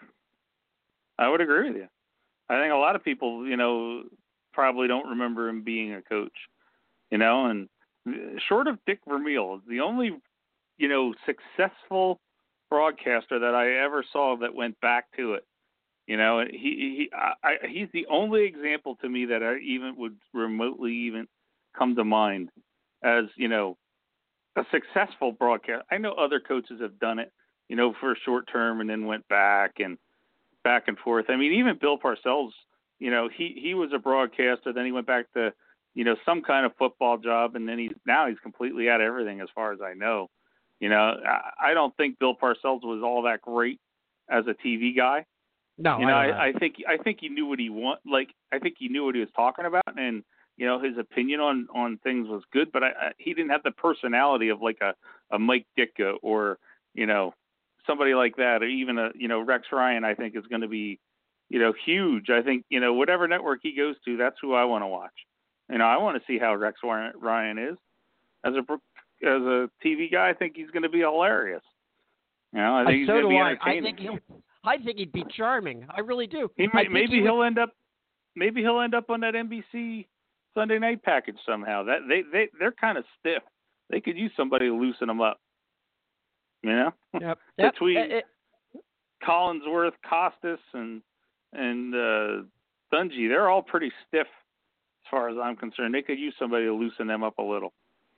I would agree with you. I think a lot of people, you know, probably don't remember him being a coach, you know, and short of Dick Vermeil, the only, you know, successful broadcaster that I ever saw that went back to it, you know, he, he, I, he's the only example to me that I even would remotely even come to mind as, you know, a successful broadcast. I know other coaches have done it, you know, for a short term and then went back and back and forth. I mean, even Bill Parcells, you know, he, he was a broadcaster, then he went back to, you know, some kind of football job, and then he's now he's completely out of everything as far as I know. You know, I, I don't think Bill Parcells was all that great as a T V guy. No, You know, I, don't know. I, I think I think he knew what he want. Like, I think he knew what he was talking about, and you know, his opinion on, on things was good, but I, I, he didn't have the personality of like a, a Mike Ditka or, you know, somebody like that, or even a, you know, Rex Ryan, I think is going to be, you know, huge. I think, you know, whatever network he goes to, that's who I want to watch. You know, I want to see how Rex Ryan is as a, as a T V guy. I think he's going to be hilarious. You know, I think he's so going to do be I. entertaining. I think he'll. I think he'd be charming. I really do. He I might, think maybe he he'll would, end up, maybe he'll end up on that N B C Sunday night package somehow. That they they they're kind of stiff. They could use somebody to loosen them up. You know, Yep. Yep. between It- it- Collinsworth, Costas, and and uh, Dungy, they're all pretty stiff as far as I'm concerned. They could use somebody to loosen them up a little.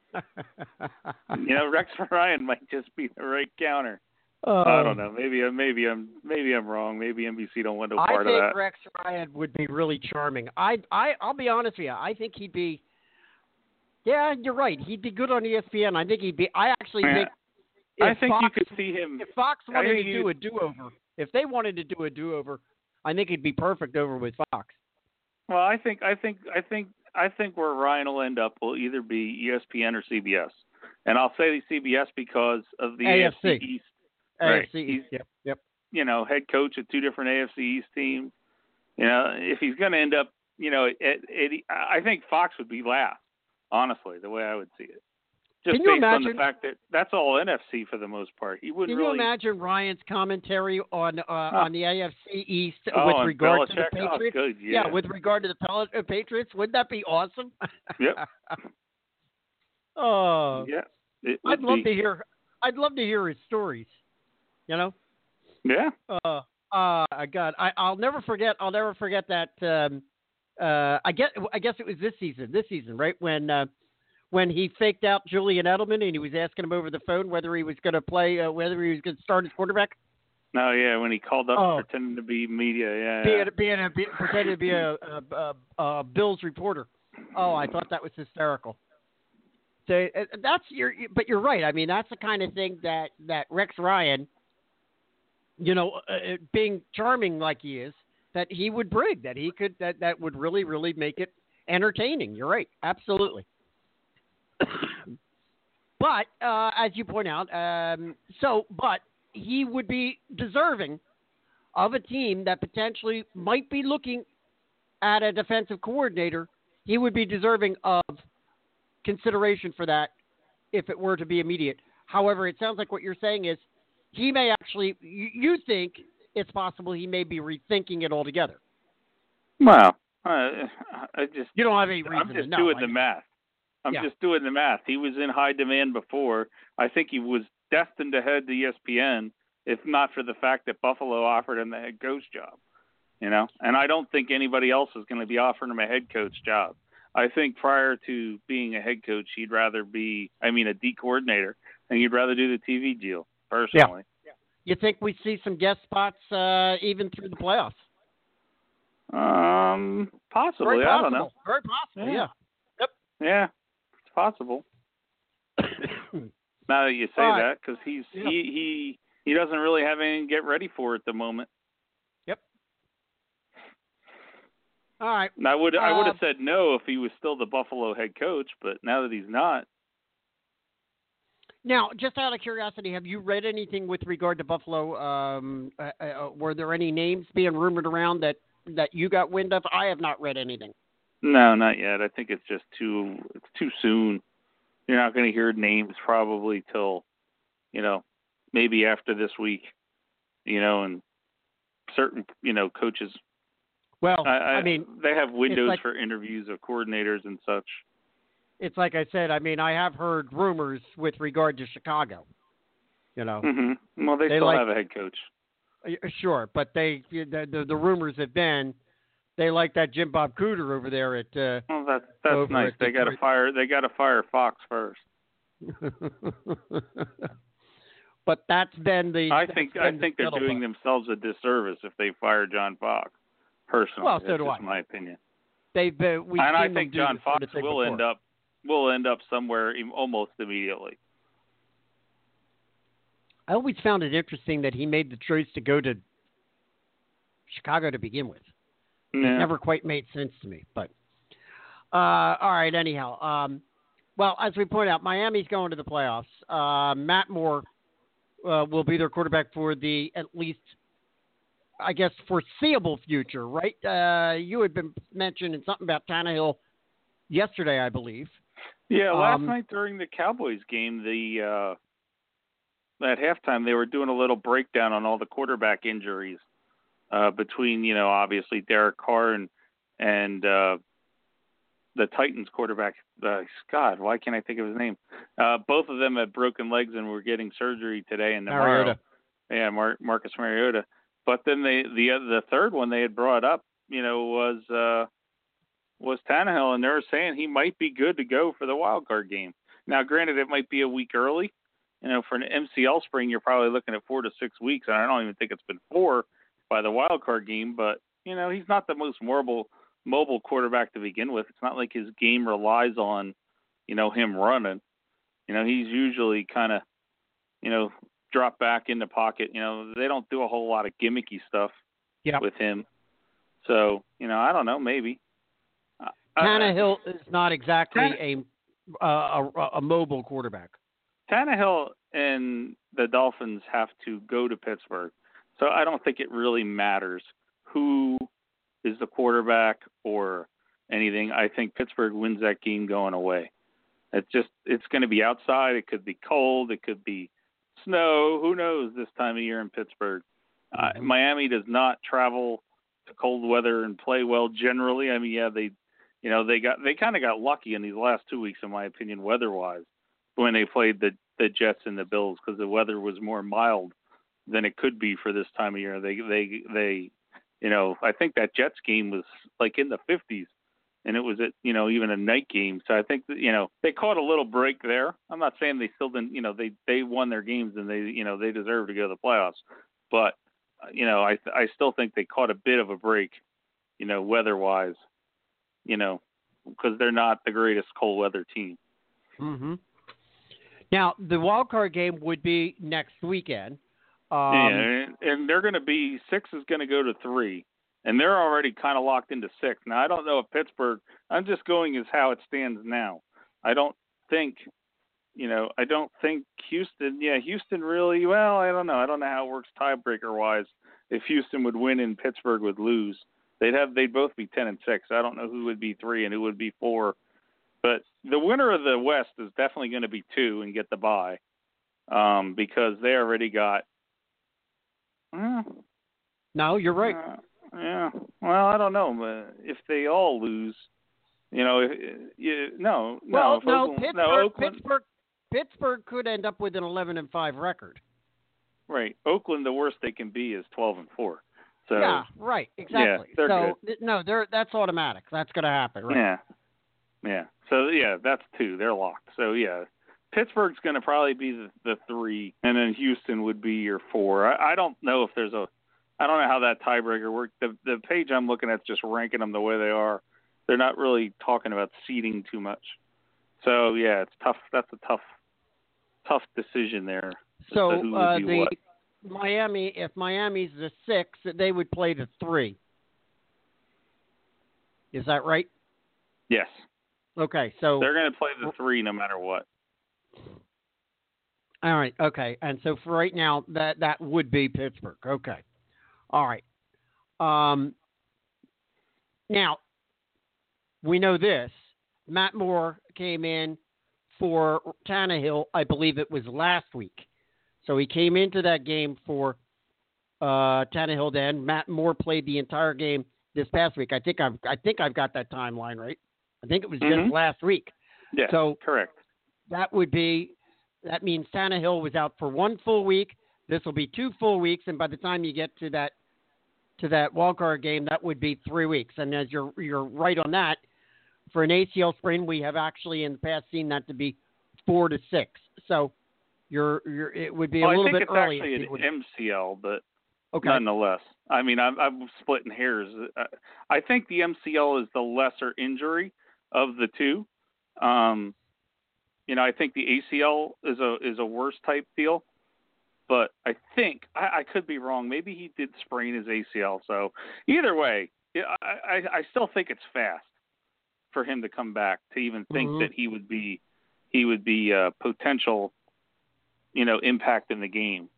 You know, Rex Ryan might just be the right counter. Oh. I don't know. Maybe maybe I'm maybe I'm wrong. Maybe N B C don't want no I part of think that. Rex Ryan would be really charming. I, I, I'll be honest with you. I think he'd be. Yeah, you're right. He'd be good on E S P N. I think he'd be. I actually Yeah. think. I if think Fox, you could see him. If Fox I wanted think to you- do a do-over, if they wanted to do a do-over, I think he'd be perfect over with Fox. Well, I think I think I think I think where Ryan will end up will either be E S P N or C B S, and I'll say C B S because of the A A F F C. C East. A Right. F C East. He's- Yep. Yep. You know, head coach of two different A F C East teams. You know, if he's going to end up, you know, at, at, I think Fox would be last. Honestly, the way I would see it, just Can you based on imagine- the fact that that's all N F C for the most part. He wouldn't Can you really. imagine Ryan's commentary on uh, on the A F C East Oh, with and regard to the Belichick? Oh, Patriots? good, yeah. with regard to the Pel- uh, Patriots, wouldn't that be awesome? Yep. Oh, Yeah. It I'd would love be. to hear. I'd love to hear his stories. You know. Yeah. Uh, uh, God, I, I'll never forget. I'll never forget that um, Uh, I guess I guess it was this season. This season, right when uh, when he faked out Julian Edelman and he was asking him over the phone whether he was going to play, uh, whether he was going to start as quarterback. No, yeah, when he called up Oh. pretending to be media, yeah. Being, yeah. being a, be, pretending to be a, a, a, a Bills reporter. Oh, I thought that was hysterical. So uh, that's your, but you're right. I mean, that's the kind of thing that, that Rex Ryan, you know, uh, being charming like he is, that he would bring, that he could, that, that would really, really make it entertaining. You're right. Absolutely. But, uh, as you point out, um, so, but he would be deserving of a team that potentially might be looking at a defensive coordinator. He would be deserving of consideration for that if it were to be immediate. However, it sounds like what you're saying is he may actually, you, you think it's possible he may be rethinking it altogether. Well, uh, I just You don't have any reason I'm just to know. doing I the just- math. I'm Yeah. just doing the math. He was in high demand before. I think he was destined to head to E S P N, if not for the fact that Buffalo offered him the head coach job. You know, and I don't think anybody else is going to be offering him a head coach job. I think prior to being a head coach, he'd rather be, I mean, a D coordinator, and he'd rather do the T V deal, personally. Yeah. You think we see some guest spots uh, even through the playoffs? Um, possibly. Very I don't possible. know. Very possible, Yeah. yeah. Yeah, it's possible. Now that you say All right. that, because he's Yeah. he he he doesn't really have anything to get ready for at the moment. Yep. All right. And I would I would Uh, have said no if he was still the Buffalo head coach, but now that he's not, Now, just out of curiosity, have you read anything with regard to Buffalo? Um, uh, uh, were there any names being rumored around that, that you got wind of? I have not read anything. no, not yet. I think it's just too it's too soon. You're not going to hear names probably till, you know, maybe after this week, you know, and certain, you know, coaches. Well, I, I, I mean, they have windows like- for interviews of coordinators and such. it's like I said. I mean, I have heard rumors with regard to Chicago. You know, Mm-hmm. Well, they, They still like- have a head coach. Uh, sure, but they the, the the rumors have been they like that Jim Bob Cooter over there at. Uh, Well, that's that's Over nice. at They got to Detroit. fire. They got to fire Fox first. But that's been the. I that's think been I the think they're scuttlebutt. doing themselves a disservice if they fire John Fox. Personally, Well, so that's do just I. my opinion. They've uh, we've and I seen them think do John this sort Fox of thing will end before. up will end up somewhere im- almost immediately. I always found it interesting that he made the choice to go to Chicago to begin with. Yeah. It never quite made sense to me, but uh, all right. Anyhow, um, well, as we point out, Miami's going to the playoffs. Uh, Matt Moore uh, will be their quarterback for the at least, I guess, foreseeable future, right? Uh, you had been mentioning something about Tannehill yesterday, I believe. Yeah, last Um, night during the Cowboys game, the uh, at halftime they were doing a little breakdown on all the quarterback injuries uh, between, you know, obviously Derek Carr and and uh, the Titans quarterback. Uh, God, why can't I think of his name? Uh, both of them had broken legs and were getting surgery today and tomorrow. Mariota. Yeah, Mar- Marcus Mariota. But then they the uh, the third one they had brought up, you know, was. Uh, was Tannehill, and they were saying he might be good to go for the wild card game. Now, granted, it might be a week early. You know, for an M C L spring, you're probably looking at four to six weeks, and I don't even think it's been four by the wild card game. But you know, he's not the most mobile mobile quarterback to begin with. It's not like his game relies on, you know, him running. You know, he's usually kind of, you know, drop back in the pocket. You know, they don't do a whole lot of gimmicky stuff Yep. with him. So, you know, I don't know, maybe. Tannehill is not exactly Tanne- a, uh, a a mobile quarterback. Tannehill and the Dolphins have to go to Pittsburgh, so I don't think it really matters who is the quarterback or anything. I think Pittsburgh wins that game going away. It's just it's going to be outside. It could be cold. It could be snow. Who knows this time of year in Pittsburgh? Mhm. Uh, Miami does not travel to cold weather and play well generally. I mean, yeah, they. You know, they got they kind of got lucky in these last two weeks, in my opinion, weather-wise, when they played the the Jets and the Bills, because the weather was more mild than it could be for this time of year. They they they You know, I think that Jets game was like in the fifties, and it was at, you know, even a night game. So I think that, you know, they caught a little break there. I'm not saying they still didn't, you know, they they won their games and they, you know, they deserve to go to the playoffs, but you know, I I still think they caught a bit of a break, you know, weather-wise, you know, because they're not the greatest cold weather team. Mm-hmm. Now, the wild card game would be next weekend. Um, yeah, and, and they're going to be six is going to go to three, and they're already kind of locked into six. Now, I don't know if Pittsburgh. I'm just going as how it stands now. I don't think, you know, I don't think Houston. Yeah, Houston really. Well, I don't know. I don't know how it works tiebreaker wise. If Houston would win and Pittsburgh would lose, they'd have they'd both be ten and six. I don't know who would be three and who would be four, but the winner of the West is definitely going to be two and get the bye, um, because they already got. Uh, no, you're right. Uh, yeah. Well, I don't know. But if they all lose, you know, if, you, no, well, no, no, Oakland, Pittsburgh, no, Oakland, Pittsburgh, Pittsburgh could end up with an eleven and five record. Right. Oakland, the worst they can be is twelve and four. So yeah, right, exactly. Yeah, they're so good. th- no, they're that's automatic. That's going to happen, right? Yeah. Yeah. So yeah, that's two. They're locked. So yeah. Pittsburgh's going to probably be the, the three, and then Houston would be your four. I, I don't know if there's a, I don't know how that tiebreaker works. The the page I'm looking at is just ranking them the way they are. They're not really talking about seeding too much. So yeah, it's tough. That's a tough, tough decision there. So who would uh, be the what. Miami, if Miami's the six, they would play the three. Is that right? Yes. Okay, so They're going to play the three no matter what. All right. Okay. And so for right now, that that would be Pittsburgh. Okay. All right. Um, now we know this. Matt Moore came in for Tannehill. I believe it was last week. So he came into that game for uh, Tannehill. Then Matt Moore played the entire game this past week. I think I've I think I've got that timeline right. I think it was Mm-hmm. just last week. Yes. So correct. That would be. That means Tannehill was out for one full week. This will be two full weeks, and by the time you get to that to that wildcard game, that would be three weeks. And as you're you're right on that, for an A C L sprain, we have actually in the past seen that to be four to six. So you're you're it would be a well, little I bit think it's early. actually if an you would- M C L, but okay. nonetheless, I mean, I'm, I'm splitting hairs. I think the M C L is the lesser injury of the two. Um, You know, I think the A C L is a is a worse type deal, but I think I, I could be wrong. Maybe he did sprain his A C L. So either way, I, I, I still think it's fast for him to come back to even think Mm-hmm. that he would be he would be a potential, you know, impact in the game.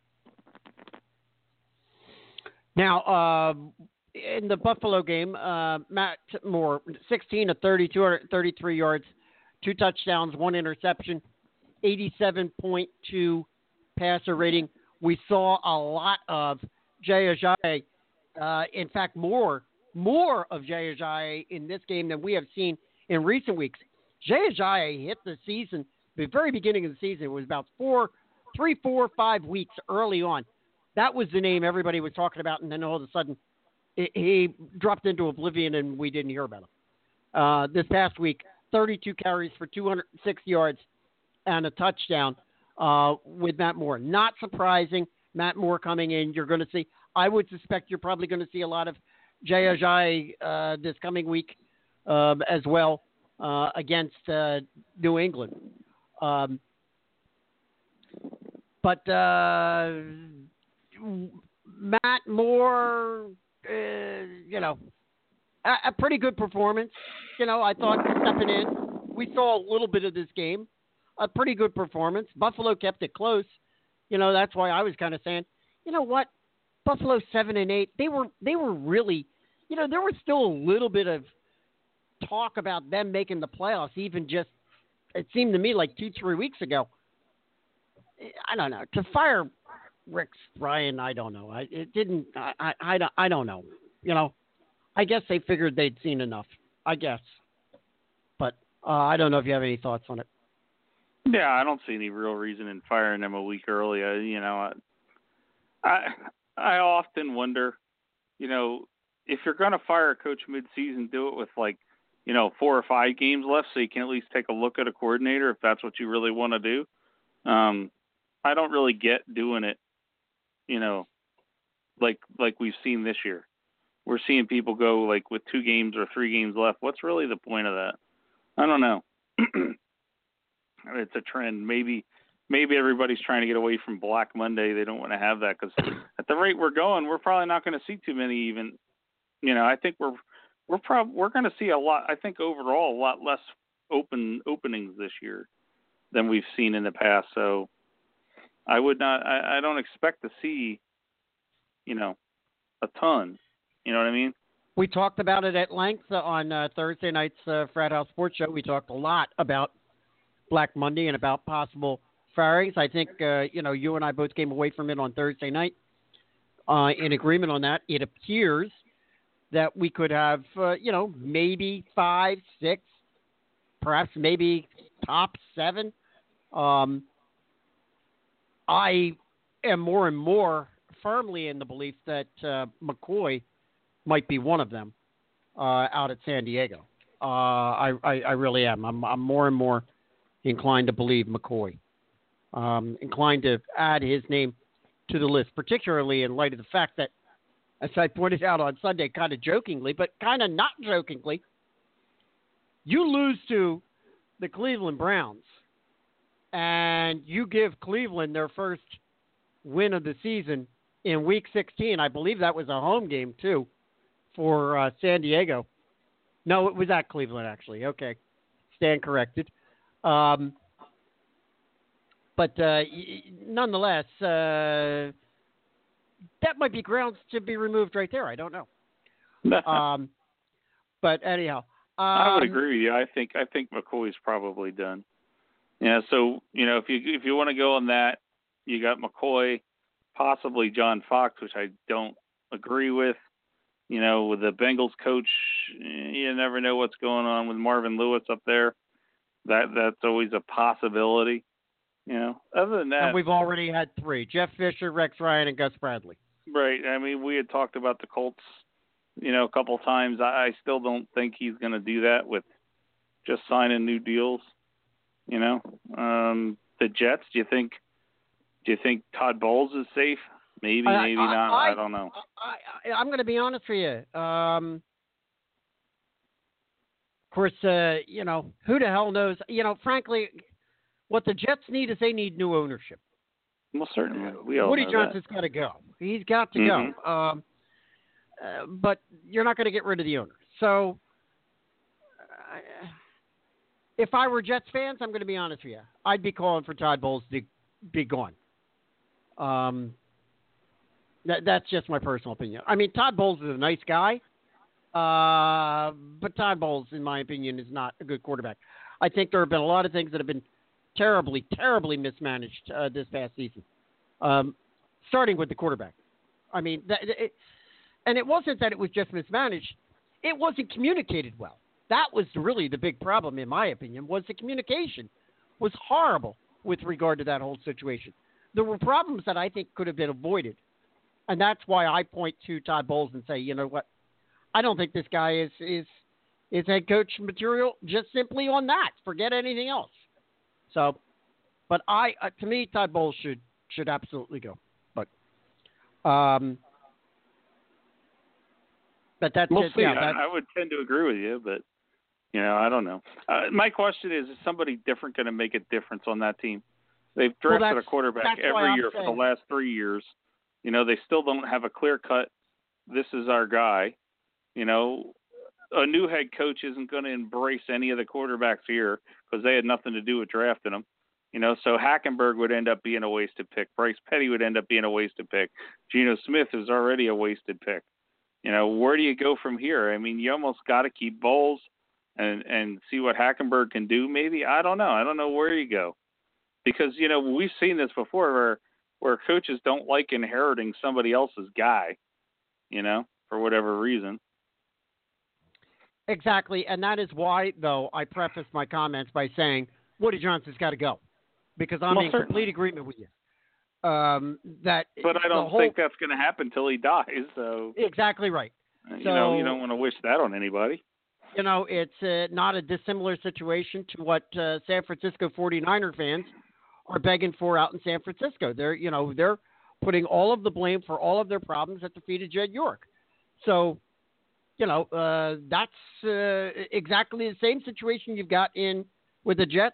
Now, uh, in the Buffalo game, uh, Matt Moore, sixteen of thirty, two hundred thirty-three yards, two touchdowns, one interception, eighty-seven point two passer rating. We saw a lot of Jay Ajayi. Uh, in fact, more more of Jay Ajayi in this game than we have seen in recent weeks. Jay Ajayi hit the season, the very beginning of the season. It was about four, three, four, five weeks early on. That was the name everybody was talking about, and then all of a sudden, it, he dropped into oblivion, and we didn't hear about him. Uh, this past week, thirty-two carries for two hundred six yards and a touchdown uh, with Matt Moore. Not surprising, Matt Moore coming in. You're going to see, I would suspect you're probably going to see a lot of Jay Ajayi uh, this coming week um, as well uh, against uh, New England. Um, but uh, Matt Moore, uh, you know, a, a pretty good performance. You know, I thought stepping in, we saw a little bit of this game. A pretty good performance. Buffalo kept it close. You know, that's why I was kind of saying, you know what, Buffalo seven and eight. They were they were really, you know, there was still a little bit of talk about them making the playoffs. Even just, it seemed to me like two three weeks ago. I don't know. To fire Rick Ryan, I don't know. I it didn't. I I, I don't I don't know. You know, I guess they figured they'd seen enough. I guess, but uh, I don't know if you have any thoughts on it. Yeah, I don't see any real reason in firing them a week early. I, you know, I, I I often wonder, you know, if you're going to fire a coach mid-season, do it with like, you know, four or five games left so you can at least take a look at a coordinator if that's what you really want to do. Um, I don't really get doing it, you know, like like we've seen this year. We're seeing people go like with two games or three games left. What's really the point of that? I don't know. It's a trend. Maybe maybe everybody's trying to get away from Black Monday. They don't want to have that because at the rate we're going, we're probably not going to see too many even. You know, I think we're we're prob- we're going to see a lot. I think overall a lot less open openings this year than we've seen in the past. So I would not. I, I don't expect to see, you know, a ton. You know what I mean? We talked about it at length on uh, Thursday night's uh, Frat House Sports Show. We talked a lot about Black Monday and about possible firings. I think, uh, you know, you and I both came away from it on Thursday night uh, in agreement on that. It appears that we could have, uh, you know, maybe five, six, perhaps maybe top seven. Um, I am more and more firmly in the belief that uh, McCoy might be one of them uh, out at San Diego. Uh, I, I, I really am. I'm, I'm more and more inclined to believe McCoy. Um, inclined to add his name to the list, particularly in light of the fact that, as I pointed out on Sunday, kind of jokingly, but kind of not jokingly, you lose to the Cleveland Browns and you give Cleveland their first win of the season in Week sixteen. I believe that was a home game, too, for uh, San Diego. No, it was at Cleveland, actually. Okay. Stand corrected. Um, but uh, nonetheless, uh, that might be grounds to be removed right there. I don't know. um, but anyhow, um, I would agree with you. I think I think McCoy's probably done. Yeah. So you know, if you if you want to go on that, you got McCoy, possibly John Fox, which I don't agree with. You know, with the Bengals coach, you never know what's going on with Marvin Lewis up there. That that's always a possibility. You know, other than that, and we've already had three: Jeff Fisher, Rex Ryan, and Gus Bradley. Right. I mean, we had talked about the Colts, you know, a couple of times. I, I still don't think he's going to do that with just signing new deals. You know, um, the Jets. Do you think? Do you think Todd Bowles is safe? Maybe, I, maybe I, not. I, I don't know. I, I, I'm going to be honest with you. Um, of course, uh, you know, who the hell knows? You know, frankly, what the Jets need is they need new ownership. Well, certainly. We all Woody know Johnson's got to go. He's got to mm-hmm. go. Um, uh, but you're not going to get rid of the owner. So uh, if I were Jets fans, I'm going to be honest with you. I'd be calling for Todd Bowles to be gone. Um, that, that's just my personal opinion. I mean, Todd Bowles is a nice guy, uh, but Todd Bowles, in my opinion, is not a good quarterback. I think there have been a lot of things that have been terribly, terribly mismanaged uh, this past season, um, starting with the quarterback. I mean, that, it, and it wasn't that it was just mismanaged. It wasn't communicated well. That was really the big problem, in my opinion, was the communication was horrible with regard to that whole situation. There were problems that I think could have been avoided. And that's why I point to Todd Bowles and say, you know what, I don't think this guy is is is head coach material just simply on that. Forget anything else. So, but I, uh, to me, Todd Bowles should should absolutely go. But, um, but that's we'll it. see. Yeah, I, that's, I would tend to agree with you, but you know, I don't know. Uh, my question is: is somebody different going to make a difference on that team? They've drafted well, a quarterback every every year saying. for the last three years. You know, they still don't have a clear cut. This is our guy. You know, a new head coach isn't going to embrace any of the quarterbacks here because they had nothing to do with drafting them. You know, so Hackenberg would end up being a wasted pick. Bryce Petty would end up being a wasted pick. Geno Smith is already a wasted pick. You know, where do you go from here? I mean, you almost got to keep Bowles and, and see what Hackenberg can do maybe. I don't know. I don't know where you go. Because, you know, we've seen this before where, where coaches don't like inheriting somebody else's guy, you know, for whatever reason. Exactly, and that is why, though, I preface my comments by saying Woody Johnson's got to go, because I'm well, in certainly. complete agreement with you. Um, that, but I don't whole... think that's going to happen until he dies. So exactly right. You So, know, you don't want to wish that on anybody. You know, it's uh, not a dissimilar situation to what uh, San Francisco forty-niner fans are begging for out in San Francisco. They're, you know, they're putting all of the blame for all of their problems at the feet of Jed York. So, you know, uh, that's uh, exactly the same situation you've got in with the Jets.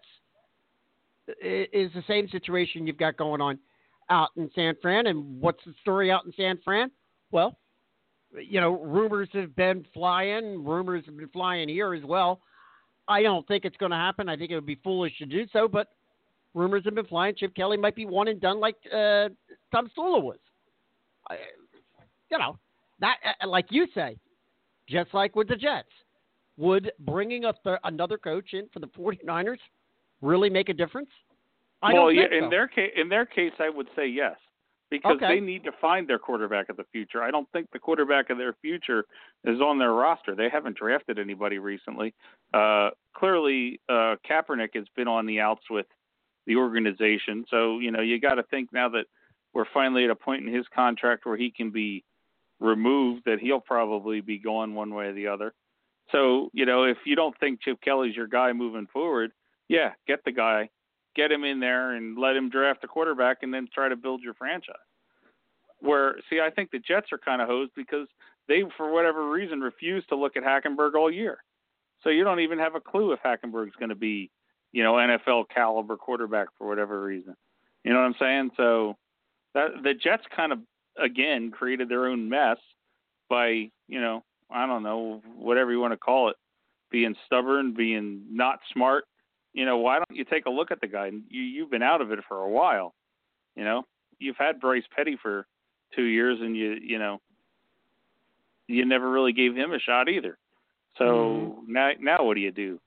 Is the same situation you've got going on out in San Fran. And what's the story out in San Fran? Well, you know, rumors have been flying. Rumors have been flying here as well. I don't think it's going to happen. I think it would be foolish to do so, but rumors have been flying. Chip Kelly might be one and done like uh, Tom Sula was. I, you know, that, uh, like you say, just like with the Jets, would bringing a th- another coach in for the forty-niners really make a difference? I well, don't yeah, think so. in their case, in their case, I would say yes, because Okay. they need to find their quarterback of the future. I don't think the quarterback of their future is on their roster. They haven't drafted anybody recently. Uh, clearly, uh, Kaepernick has been on the outs with the organization, so you know you got to think now that we're finally at a point in his contract where he can be removed, that he'll probably be gone one way or the other. So you know, if you don't think Chip Kelly's your guy moving forward, yeah, get the guy. Get him in there and let him draft a quarterback and then try to build your franchise. Where, see, I think the Jets are kind of hosed because they, for whatever reason, refuse to look at Hackenberg all year. So you don't even have a clue if Hackenberg's going to be, you know, N F L caliber quarterback for whatever reason. You know what I'm saying? So that the Jets kind of, again, created their own mess by, you know, I don't know, whatever you want to call it, being stubborn, being not smart. You know, why don't you take a look at the guy? You, you've been out of it for a while. You know, you've had Bryce Petty for two years, and you, you know, you never really gave him a shot either. So mm-hmm. now, now what do you do?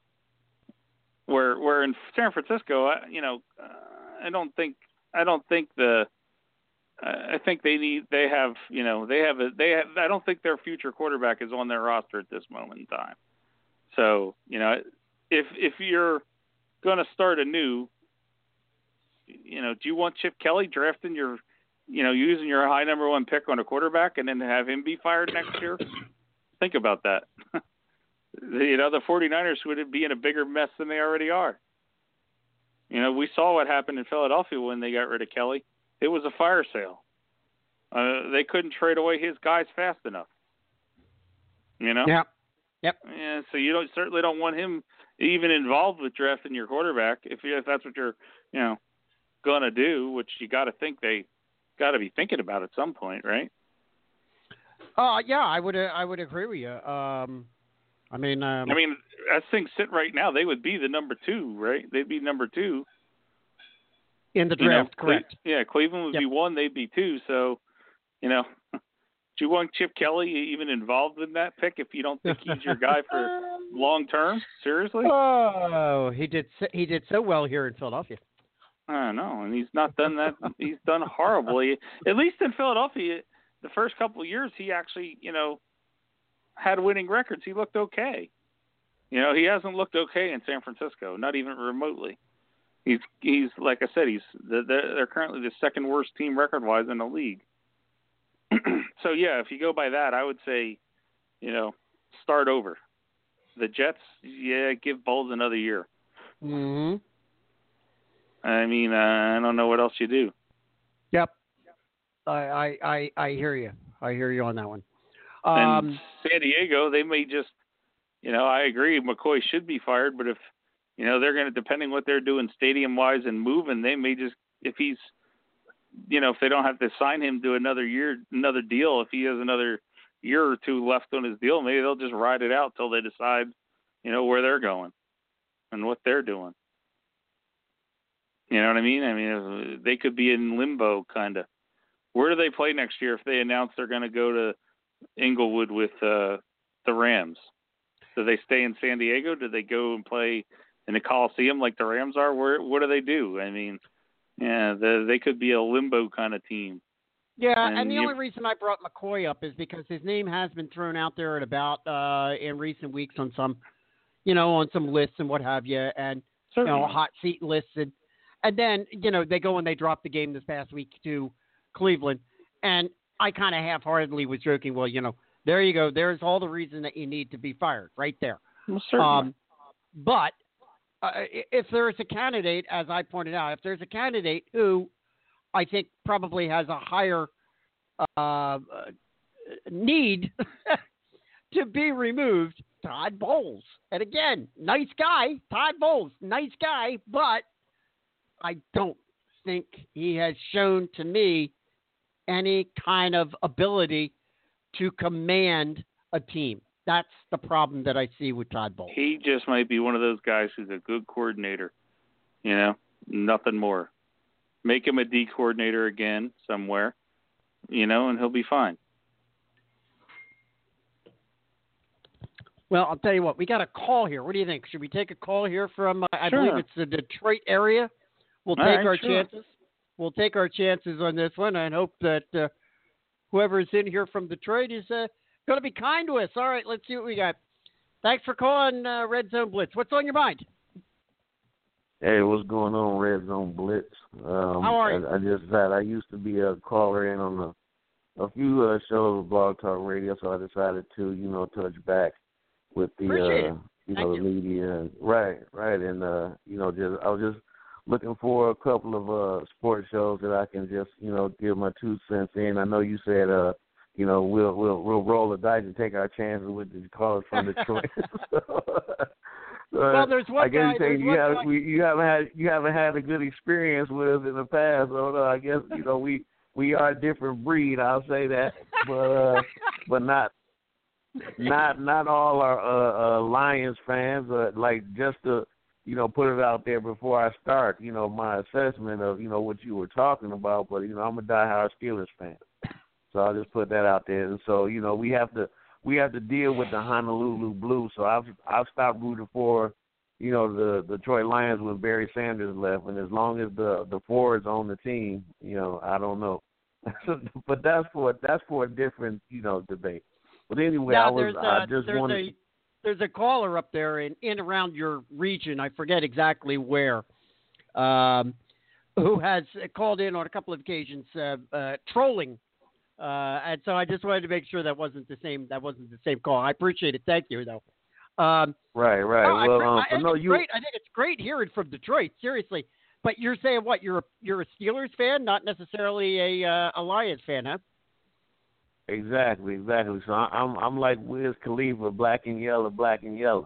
Where, where in San Francisco, I, you know, uh, I don't think, I don't think the, uh, I think they need, they have, you know, they have a, they have. I don't think their future quarterback is on their roster at this moment in time. So you know. If if you're going to start anew, you know, do you want Chip Kelly drafting your, you know, using your high number one pick on a quarterback and then have him be fired next year? Think about that. You know, the forty-niners would be in a bigger mess than they already are. You know, we saw what happened in Philadelphia when they got rid of Kelly. It was a fire sale. Uh, they couldn't trade away his guys fast enough. You know? Yeah. Yep. Yeah, so you don't certainly don't want him even involved with drafting your quarterback if if that's what you're, you know, gonna do, which you got to think they got to be thinking about at some point, right? Uh yeah, I would uh, I would agree with you. Um, I mean, um, I mean, as things sit right now, they would be the number two, right? They'd be number two in the draft, you know, correct? Cle- yeah, Cleveland would yep. be one, they'd be two. So, you know. Do you want Chip Kelly even involved in that pick if you don't think he's your guy for long term? Seriously? Oh, he did. So, he did so well here in Philadelphia. I don't know, and he's not done that. He's done horribly. At least in Philadelphia, the first couple of years, he actually, you know, had winning records. He looked okay. You know, he hasn't looked okay in San Francisco, not even remotely. He's he's like I said, he's they're, they're currently the second worst team record wise in the league. So, yeah, if you go by that, I would say, you know, start over. The Jets, yeah, give Bowles another year. Mm-hmm. I mean, uh, I don't know what else you do. Yep. I, I, I, I hear you. I hear you on that one. Um, Um, San Diego, they may just, you know, I agree, McCoy should be fired, but if, you know, they're going to, depending what they're doing stadium-wise and moving, they may just, if he's, you know, if they don't have to sign him to another year, another deal, if he has another year or two left on his deal, maybe they'll just ride it out till they decide, you know, where they're going and what they're doing. You know what I mean? I mean, they could be in limbo, kind of. Where do they play next year if they announce they're going to go to Inglewood with uh, the Rams? Do they stay in San Diego? Do they go and play in the Coliseum like the Rams are? Where? What do they do? I mean, yeah, the, they could be a limbo kind of team. Yeah, and, and the you, only reason I brought McCoy up is because his name has been thrown out there at about uh, in recent weeks on some, you know, on some lists and what have you, and certainly. you know, hot seat lists, and and then you know they go and they drop the game this past week to Cleveland, and I kind of half-heartedly was joking, well, you know, There you go. There's all the reason that you need to be fired right there. Well, certainly. Um, but uh, if there's a candidate, as I pointed out, if there's a candidate who I think probably has a higher uh, need to be removed, Todd Bowles. And again, nice guy, Todd Bowles, nice guy, but I don't think he has shown to me any kind of ability to command a team. That's the problem that I see with Todd Bowles. He just might be one of those guys who's a good coordinator. You know, nothing more. Make him a D coordinator again somewhere, you know, and he'll be fine. Well, I'll tell you what, we got a call here. What do you think? Should we take a call here from, uh, I Sure. believe it's the Detroit area? We'll All take right, our sure. chances. We'll take our chances on this one and hope that uh, whoever is in here from Detroit is uh, going to be kind to us. All right, let's see what we got. Thanks for calling uh, Red Zone Blitz. What's on your mind? Hey, what's going on, Red Zone Blitz? Um, How are you? I, I just said I used to be a caller in on a, a few uh, shows of Blog Talk Radio, so I decided to, you know, touch back with the, Appreciate uh, it. you Thank know, you. the media. Right, right, and uh, you know, just I was just looking for a couple of uh, sports shows that I can just, you know, give my two cents in. I know you said, uh, you know, we'll we'll we'll roll the dice and take our chances with the callers from Detroit. Well, there's one I guess guy- you, there's you, one have, guy- we, you haven't had you haven't had a good experience with us in the past. So uh, I guess you know we we are a different breed. I'll say that, but uh, but not not not all our uh, uh, Lions fans. Uh, like just to you know put it out there before I start. You know my assessment of you know what you were talking about. But you know I'm a diehard Steelers fan, so I'll just put that out there. And so you know we have to. We have to deal with the Honolulu Blue, so I've I've stopped rooting for, you know, the, the Detroit Lions when Barry Sanders left, and as long as the the Fords on the team, you know, I don't know, but that's for that's for a different you know debate. But anyway, Now, I was there's a, I just there's wanted. a there's a caller up there in, in around your region. I forget exactly where, um, who has called in on a couple of occasions uh, uh, trolling. Uh, and so I just wanted to make sure that wasn't the same. That wasn't the same call. I appreciate it. Thank you, though. Um, right, right. no, I, well, I, um, I think no, it's you. great. I think it's great hearing from Detroit. Seriously, but you're saying what? You're a, you're a Steelers fan, not necessarily a uh, a Lions fan, huh? Exactly, exactly. So I, I'm I'm like Wiz Khalifa, black and yellow, black and yellow.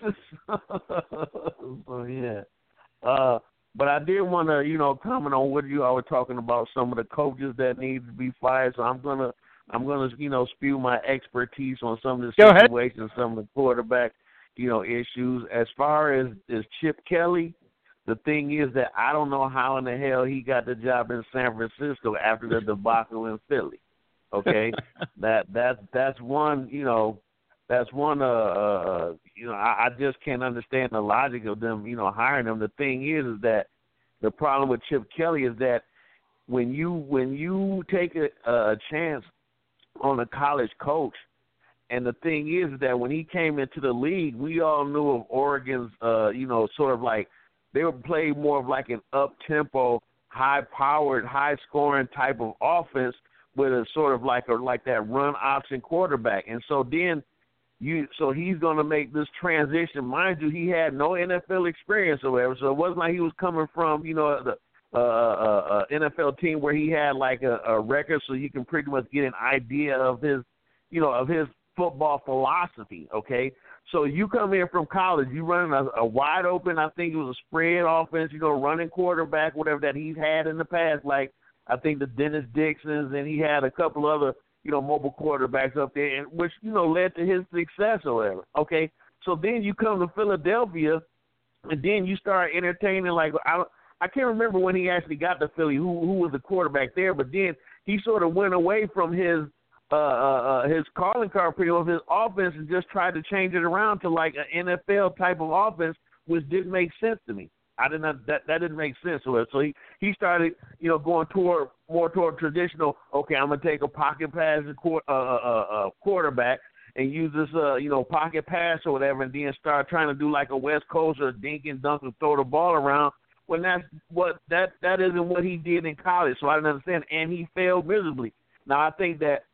So yeah. Uh, But I did want to, you know, comment on what you all were talking about, some of the coaches that need to be fired. So I'm gonna, I'm gonna, you know, spew my expertise on some of the Go ahead. situations, some of the quarterback, you know, issues. As far as, as Chip Kelly, the thing is that I don't know how in the hell he got the job in San Francisco after the debacle in Philly. Okay, that that that's one, you know, that's one. Uh, uh you know, I, I just can't understand the logic of them, you know, hiring him. The thing is, is that the problem with Chip Kelly is that when you when you take a, a chance on a college coach, and the thing is that when he came into the league, we all knew of Oregon's, uh, you know, sort of like they would play more of like an up-tempo, high-powered, high-scoring type of offense with a sort of like a like that run option quarterback, and so then. You, so he's going to make this transition. Mind you, he had no N F L experience or whatever, so it wasn't like he was coming from, you know, the uh, uh, uh, N F L team where he had like a, a record, so you can pretty much get an idea of his, you know, of his football philosophy. Okay, so you come in from college, you running a, a wide open, I think it was a spread offense, you know, running quarterback, whatever that he's had in the past, like I think the Dennis Dixons, and he had a couple other. You know, mobile quarterbacks up there, and which, you know, led to his success or whatever. Okay, so then you come to Philadelphia, and then you start entertaining, like, I I can't remember when he actually got to Philly, who who was the quarterback there, but then he sort of went away from his uh, uh, his calling card pretty much, his offense, and just tried to change it around to like an N F L type of offense, which didn't make sense to me. I did not that that didn't make sense to it. So he, he started, you know, going toward more toward traditional. Okay, I'm gonna take a pocket pass uh, uh, uh, quarterback and use this, uh, you know, pocket pass or whatever, and then start trying to do like a West Coast or dink and dunk and throw the ball around. When that's what that that isn't what he did in college. So I didn't understand, and he failed miserably. Now I think that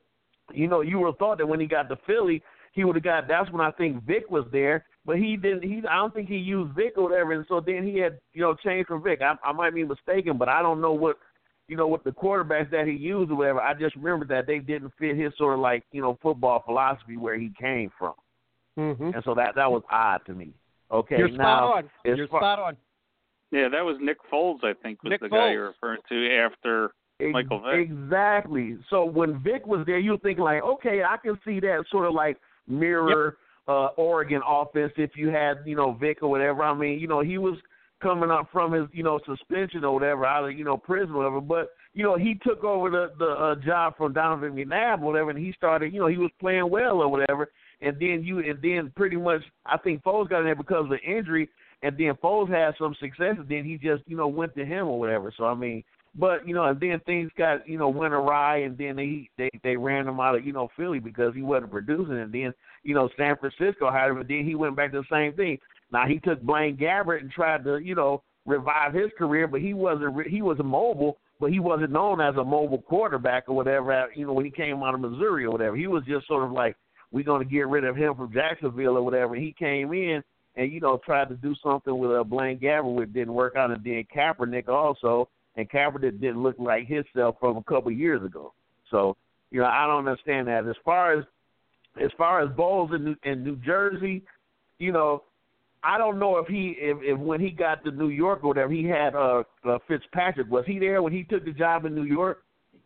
you know, you would have thought that when he got to Philly, he would have got. That's when I think Vic was there, but he didn't. He I don't think he used Vic or whatever, and so then he had you know changed from Vic. I, I might be mistaken, but I don't know what you know what the quarterbacks that he used or whatever. I just remember that they didn't fit his sort of like you know football philosophy where he came from, mm-hmm. and so that that was odd to me. Okay, You're now spot on. You're far, spot on. Yeah, that was Nick Foles, I think, was Nick the Foles. guy you're referring to after Michael Vick. Exactly. So when Vic was there, you think like, okay, I can see that sort of like mirror yep. uh, Oregon offense if you had, you know, Vic or whatever. I mean, you know, he was coming up from his, you know, suspension or whatever out of, you know, prison or whatever. But, you know, he took over the, the uh, job from Donovan McNabb or whatever, and he started, you know, he was playing well or whatever. And then you, and then pretty much, I think Foles got in there because of the injury, and then Foles had some success, and then he just, you know, went to him or whatever. So, I mean, but, you know, and then things got, you know, went awry, and then they, they, they ran him out of, you know, Philly because he wasn't producing. And then, you know, San Francisco hired him, and then he went back to the same thing. Now, he took Blaine Gabbert and tried to, you know, revive his career, but he wasn't, he was mobile, but he wasn't known as a mobile quarterback or whatever, you know, when he came out of Missouri or whatever. He was just sort of like, we're going to get rid of him from Jacksonville or whatever. He came in and, you know, tried to do something with uh, Blaine Gabbert, which didn't work out, and then Kaepernick also. And Kaepernick didn't look like himself from a couple of years ago. So, you know, I don't understand that. As far as as far as Bowles in New, in New Jersey, you know, I don't know if he if, if when he got to New York or whatever, he had uh, uh, Fitzpatrick. Was he there when he took the job in New York?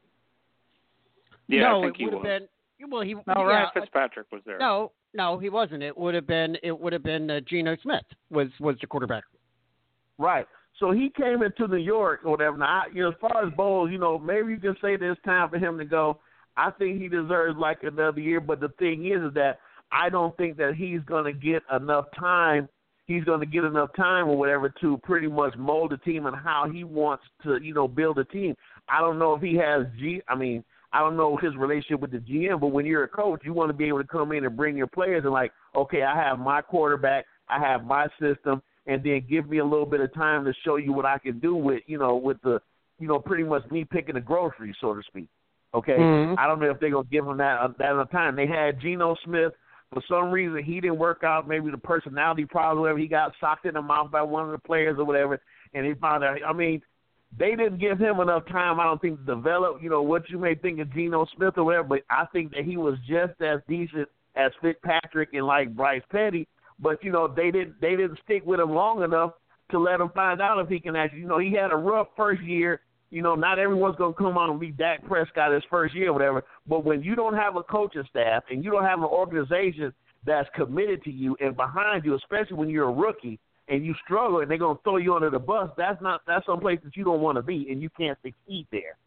Yeah, no, I think it he would was. have been. Well, he No, yeah, Ryan Fitzpatrick was there. No, no, he wasn't. It would have been. It would have been uh, Geno Smith was was the quarterback. Right. So he came into New York or whatever. Now, I, you know, as far as Bowles, you know, maybe you can say that it's time for him to go. I think he deserves like another year. But the thing is, is that I don't think that he's going to get enough time. He's going to get enough time or whatever to pretty much mold the team and how he wants to, you know, build a team. I don't know if he has G. I mean, I don't know his relationship with the G M. But when you're a coach, you want to be able to come in and bring your players and like, okay, I have my quarterback, I have my system. And then give me a little bit of time to show you what I can do with, you know, with the, you know, pretty much me picking the groceries, so to speak. Okay, Mm-hmm. I don't know if they're gonna give him that uh, that enough time. They had Geno Smith for some reason he didn't work out. Maybe the personality problem, whatever. He got socked in the mouth by one of the players or whatever, and he found out. I mean, they didn't give him enough time. I don't think to develop. You know what you may think of Geno Smith or whatever, but I think that he was just as decent as Fitzpatrick and like Bryce Petty. But, you know, they didn't they didn't stick with him long enough to let him find out if he can actually, you know, he had a rough first year. You know, not everyone's going to come on and be Dak Prescott his first year or whatever. But when you don't have a coaching staff and you don't have an organization that's committed to you and behind you, especially when you're a rookie and you struggle and they're going to throw you under the bus, that's not that's some place that you don't want to be and you can't succeed there.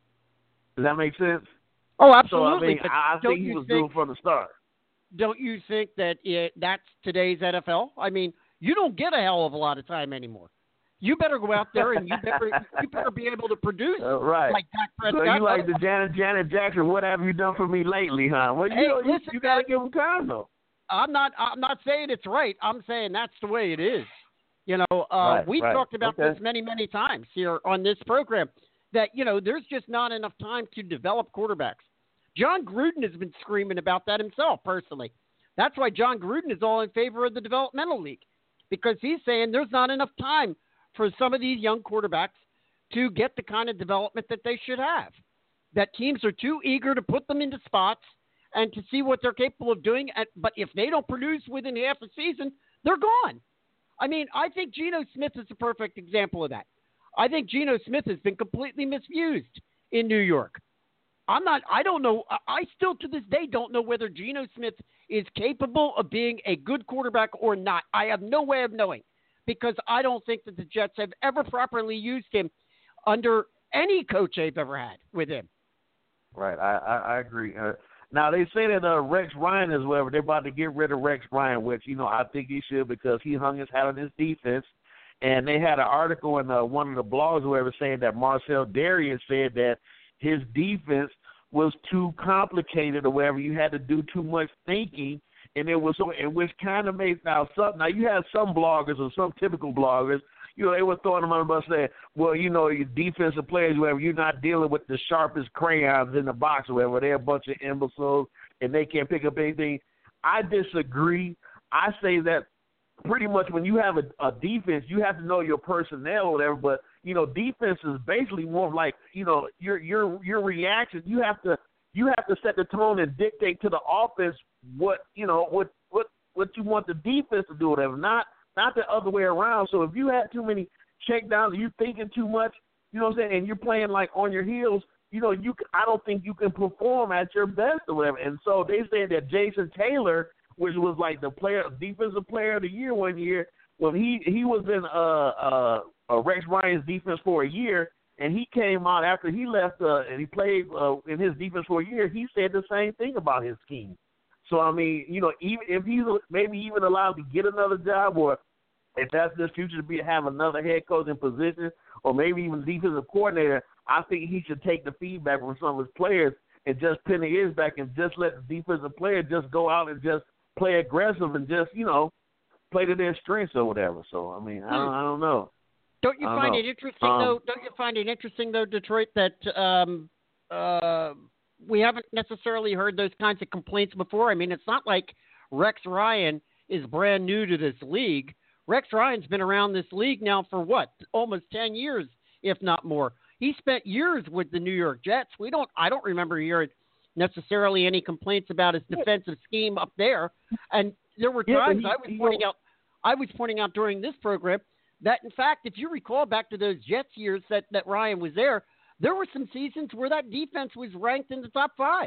Does that make sense? Oh, absolutely. So, I mean, I think he was think- due from the start. Don't you think that it, that's today's N F L? I mean, you don't get a hell of a lot of time anymore. You better go out there and you better you better be able to produce uh, right. like Dak Prescott. So you like the Janet Janet Jackson? What have you done for me lately, huh? Well, you Hey, know, you, listen, you got to man. give him time though. I'm not I'm not saying it's right. I'm saying that's the way it is. You know, uh, Right, we've right. talked about Okay. this many many times here on this program that you know there's just not enough time to develop quarterbacks. John Gruden has been screaming about that himself personally. That's why John Gruden is all in favor of the developmental league, because he's saying there's not enough time for some of these young quarterbacks to get the kind of development that they should have. That teams are too eager to put them into spots and to see what they're capable of doing. But if they don't produce within half a season, they're gone. I mean, I think Geno Smith is a perfect example of that. I think Geno Smith has been completely misused in New York. I'm not, I don't know. I still to this day don't know whether Geno Smith is capable of being a good quarterback or not. I have no way of knowing because I don't think that the Jets have ever properly used him under any coach they've ever had with him. Right, I I, I agree. Uh, now they say that uh, Rex Ryan is whatever they're about to get rid of Rex Ryan, which you know I think he should because he hung his hat on his defense. And they had an article in uh, one of the blogs or whatever saying that Marcel Darian said that his defense was too complicated or whatever. You had to do too much thinking, and it was so, and which kind of made now some. Now you have some bloggers or some typical bloggers, you know, they were throwing them under the bus saying, well, you know, your defensive players, whatever, you're not dealing with the sharpest crayons in the box or whatever. They're a bunch of imbeciles and they can't pick up anything. I disagree. I say that pretty much when you have a, a defense, you have to know your personnel or whatever, but, you know, defense is basically more like, you know, your your your reaction. You have to you have to set the tone and dictate to the offense what, you know, what what, what you want the defense to do or whatever, not not the other way around. So if you have too many checkdowns, you're thinking too much, you know what I'm saying, and you're playing like on your heels, you know, you I don't think you can perform at your best or whatever. And so they said that Jason Taylor, which was like the player, defensive player of the year one year, when he, he was in uh, uh, uh, Rex Ryan's defense for a year, and he came out after he left uh, and he played uh, in his defense for a year, he said the same thing about his scheme. So, I mean, you know, even if he's maybe even allowed to get another job, or if that's his future to be have another head coach in position, or maybe even defensive coordinator, I think he should take the feedback from some of his players and just pin the ears back and just let the defensive player just go out and just play aggressive and just, you know, play to their strengths or whatever. So, I mean, I don't, I don't know. Don't you find know. it interesting, um, though? Don't you find it interesting, though, Detroit, that um, uh, we haven't necessarily heard those kinds of complaints before? I mean, it's not like Rex Ryan is brand new to this league. Rex Ryan's been around this league now for, what, almost ten years, if not more. He spent years with the New York Jets. We don't. I don't remember hearing necessarily any complaints about his defensive scheme up there. And there were yeah, times he, I was he, pointing out, I was pointing out during this program that, in fact, if you recall back to those Jets years that, that Ryan was there, there were some seasons where that defense was ranked in the top five.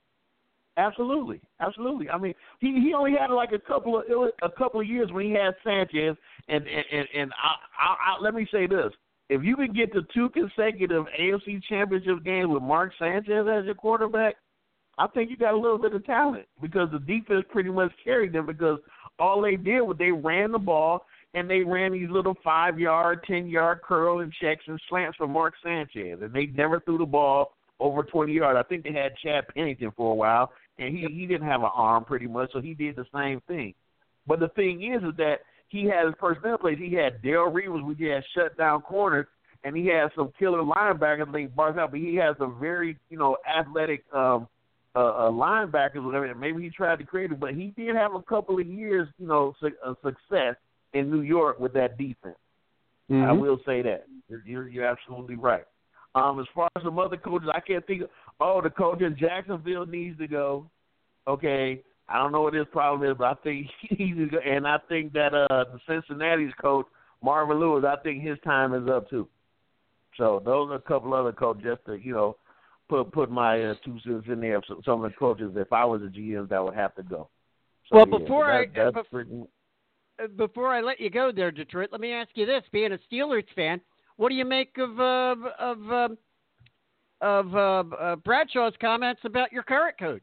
Absolutely, absolutely. I mean, he, he only had like a couple of a couple of years when he had Sanchez, and and and, and I, I, I, let me say this: if you can get to two consecutive A F C Championship games with Mark Sanchez as your quarterback, I think you got a little bit of talent, because the defense pretty much carried them, because all they did was they ran the ball and they ran these little five-yard, ten-yard curl and checks and slants for Mark Sanchez, and they never threw the ball over twenty yards. I think they had Chad Pennington for a while, and he, he didn't have an arm pretty much, so he did the same thing. But the thing is is that he had his personnel plays. He had Darrelle Reeves, which he had shut down corners, and he had some killer linebackers like Barzell, but he has some very, you know, athletic um, uh, uh, linebackers, whatever. Maybe he tried to create it, but he did have a couple of years, you know, su- uh, success in New York with that defense. Mm-hmm. I will say that. You're, you're, you're absolutely right. Um, as far as some other coaches, I can't think of, oh, the coach in Jacksonville needs to go. Okay. I don't know what his problem is, but I think he needs to go. And I think that uh, the Cincinnati's coach, Marvin Lewis, I think his time is up too. So those are a couple other coaches just to, you know, put put my uh, two cents in there. So some of the coaches, if I was a G M, that would have to go. So, well, yeah, before that, I that's bef- pretty... before I let you go there, Detroit, let me ask you this: being a Steelers fan, what do you make of uh, of um, of uh, uh, Bradshaw's comments about your current coach?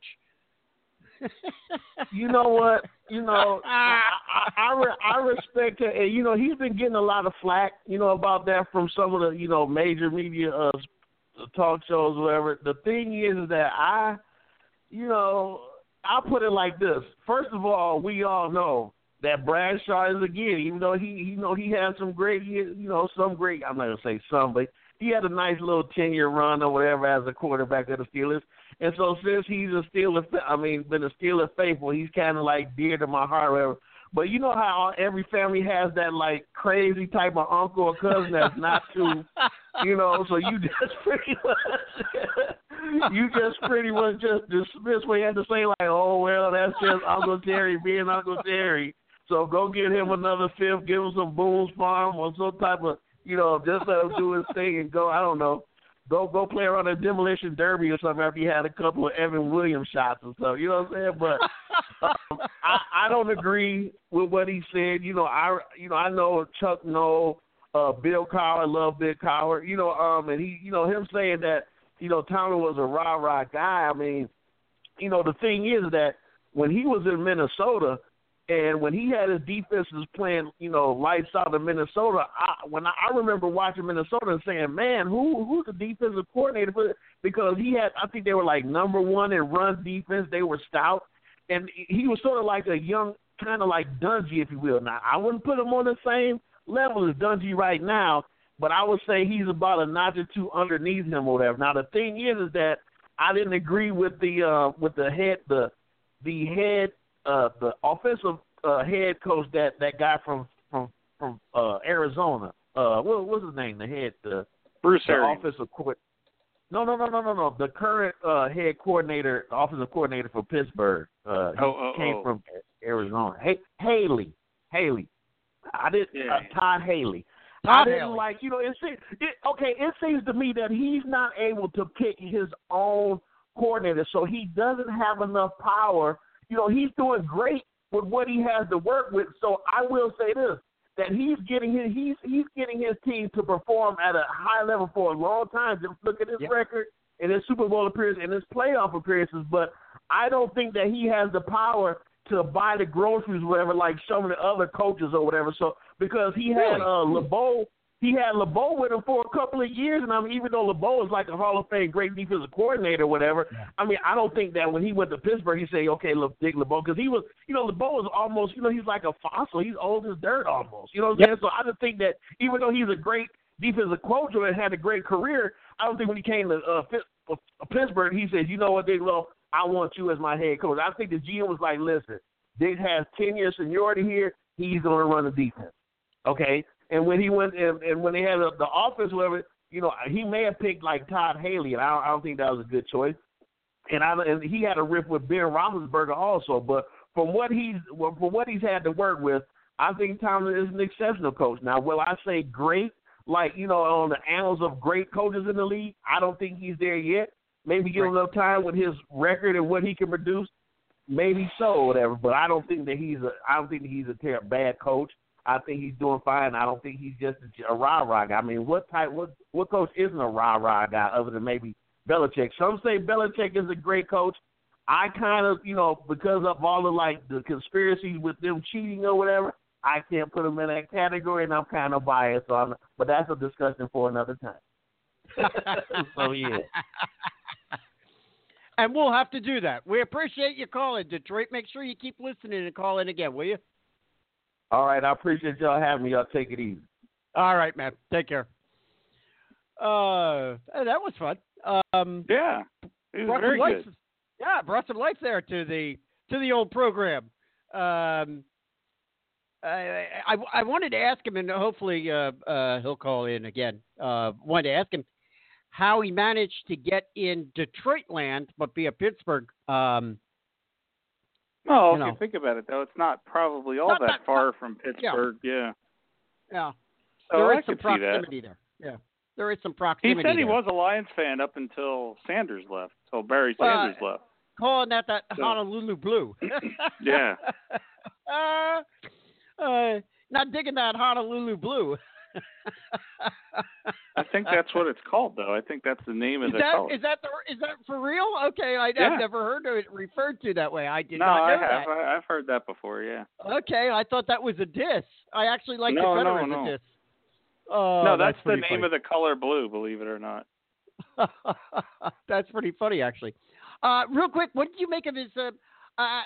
You know what? You know, I I, I, re, I respect it, and you know he's been getting a lot of flack, you know, about that from some of the you know major media uh, talk shows, whatever. The thing is that I, you know, I'll put it like this. First of all, we all know that Bradshaw is, again, even though he, you know, he had some great, you know, some great. I'm not gonna say some, but he had a nice little ten-year run or whatever as a quarterback of the Steelers. And so since he's a Steeler, I mean, been a Steeler faithful, he's kind of like dear to my heart or whatever. But you know how every family has that, like, crazy type of uncle or cousin that's not too, you know, so you just pretty much, you just pretty much just dismiss what you had to say, like, oh, well, that's just Uncle Terry being Uncle Terry. So go get him another fifth, give him some Boone's Farm or some type of, you know, just let him do his thing and go, I don't know, go go play around a demolition derby or something after you had a couple of Evan Williams shots or so. You know what I'm saying? But um, I, I don't agree with what he said. You know, I you know I know Chuck Noll, uh, Bill Cowher, love Bill Cowher. You know, um, and he, you know, him saying that, you know, Tomlin was a rah rah guy. I mean, you know, the thing is that when he was in Minnesota, and when he had his defenses playing, you know, lights out in Minnesota, I, when I, I remember watching Minnesota and saying, man, who who's the defensive coordinator for this? Because he had, I think they were like number one in run defense. They were stout. And he was sort of like a young, kind of like Dungy, if you will. Now, I wouldn't put him on the same level as Dungy right now, but I would say he's about a notch or two underneath him or whatever. Now the thing is, is that I didn't agree with the uh, with the head the the head uh, the offensive uh, head coach that, that guy from from from uh, Arizona. Uh, what what's his name? The head the Bruce the Arians. offensive coordinator. No, no, no, no, no, no. The current uh, head coordinator, offensive coordinator for Pittsburgh. Uh, he oh, oh, came oh. from Arizona. Hey, Haley, Haley. I did Yeah. uh, Todd Haley. Todd I didn't Haley. like, you know, it seems it, okay. It seems to me that he's not able to pick his own coordinator, so he doesn't have enough power. You know, he's doing great with what he has to work with. So I will say this: that he's getting his he's he's getting his team to perform at a high level for a long time. Just look at his Yep. record and his Super Bowl appearances and his playoff appearances. But I don't think that he has the power to buy the groceries, or whatever, like some of the other coaches or whatever. So because he had Really? uh, LeBeau, he had LeBeau with him for a couple of years, and I mean, even though LeBeau is like a Hall of Fame great defensive coordinator, or whatever. Yeah. I mean, I don't think that when he went to Pittsburgh, he said, "Okay, look, Dick LeBeau," because he was, you know, LeBeau is almost, you know, he's like a fossil. He's old as dirt almost. You know what I'm Yep. saying? So I just think that even though he's a great defensive coach and had a great career, I don't think when he came to uh, Pitt- Pittsburgh, he said, "You know what, Dick LeBeau, I want you as my head coach." I think the G M was like, "Listen, Dick has ten years seniority here. He's going to run the defense." Okay? And when he went and, and when they had the, the offense, whatever, you know, he may have picked like Todd Haley, and I don't, I don't think that was a good choice. And I and he had a riff with Ben Roethlisberger also. But from what he's well, from what he's had to work with, I think Tomlin is an exceptional coach. Now, will I say great? Like, you know, on the annals of great coaches in the league, I don't think he's there yet. Maybe give him enough time with his record and what he can produce. Maybe so, or whatever. But I don't think that he's a. I don't think that he's a ter- bad coach. I think he's doing fine. I don't think he's just a, a rah-rah guy. I mean, what type? What what coach isn't a rah-rah guy other than maybe Belichick? Some say Belichick is a great coach. I kind of, you know, because of all the like the conspiracies with them cheating or whatever, I can't put him in that category, and I'm kind of biased on it. But that's a discussion for another time. So yeah. And we'll have to do that. We appreciate you calling, Detroit. Make sure you keep listening and call in again, will you? All right, I appreciate y'all having me. Y'all take it easy. All right, man. Take care. Uh, that was fun. Um, Yeah, it was brought very some life, good. yeah, brought some life there to the to the old program. Um, I, I I wanted to ask him, and hopefully uh, uh, he'll call in again. Uh, wanted to ask him how he managed to get in Detroit land, but be a Pittsburgh. Um, Well, you if know. you think about it, though, it's not probably all Not that that- far from Pittsburgh. Yeah. yeah, So there I is some could see that. proximity there. Yeah, there is some He proximity. said he there. was a Lions fan up until Sanders left, until Barry Well, Sanders left. Calling that that So- Honolulu blue. Yeah. uh, uh, not digging that Honolulu blue. I think that's what it's called, though. I think that's the name of Is the that color. is that the, is that for real? Okay, I, Yeah. I've never heard of it referred to that way. I did no, not I know have. that. I, I've heard that before. Yeah. Okay, I thought that was a diss. I actually like No, it better no, as no. a diss. Oh, no, that's, the pretty name of the color blue. Believe it or not. the. That's pretty funny, actually. Uh, real quick, what did you make of his? Uh, uh,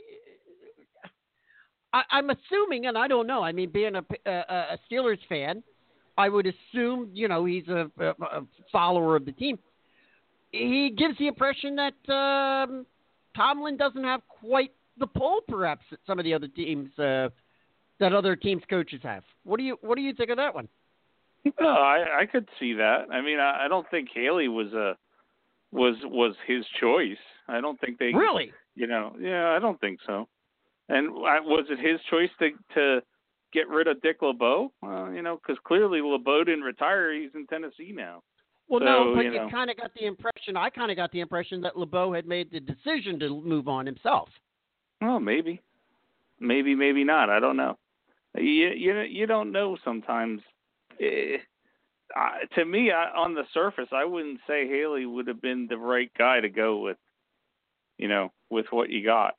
I, I'm assuming, and I don't know. I mean, being a, a, a Steelers fan, I would assume, you know, he's a, a, a follower of the team. He gives the impression that um, Tomlin doesn't have quite the pull, perhaps, that some of the other teams, uh, that other teams' coaches have. What do you What do you think of that one? No, I, I could see that. I mean, I, I don't think Haley was a was was his choice. I don't think they Really? You know, yeah, I don't think so. And I, was it his choice to to get rid of Dick LeBeau? Well, you know, because clearly LeBeau didn't retire. He's in Tennessee now. Well, So, no, but you you, know. kind of got the impression. I kind of got the impression that LeBeau had made the decision to move on himself. Well, maybe, maybe, maybe not. I don't know. You you you don't know sometimes. Eh, uh, to me, I, on the surface, I wouldn't say Haley would have been the right guy to go with. You know, with what you got.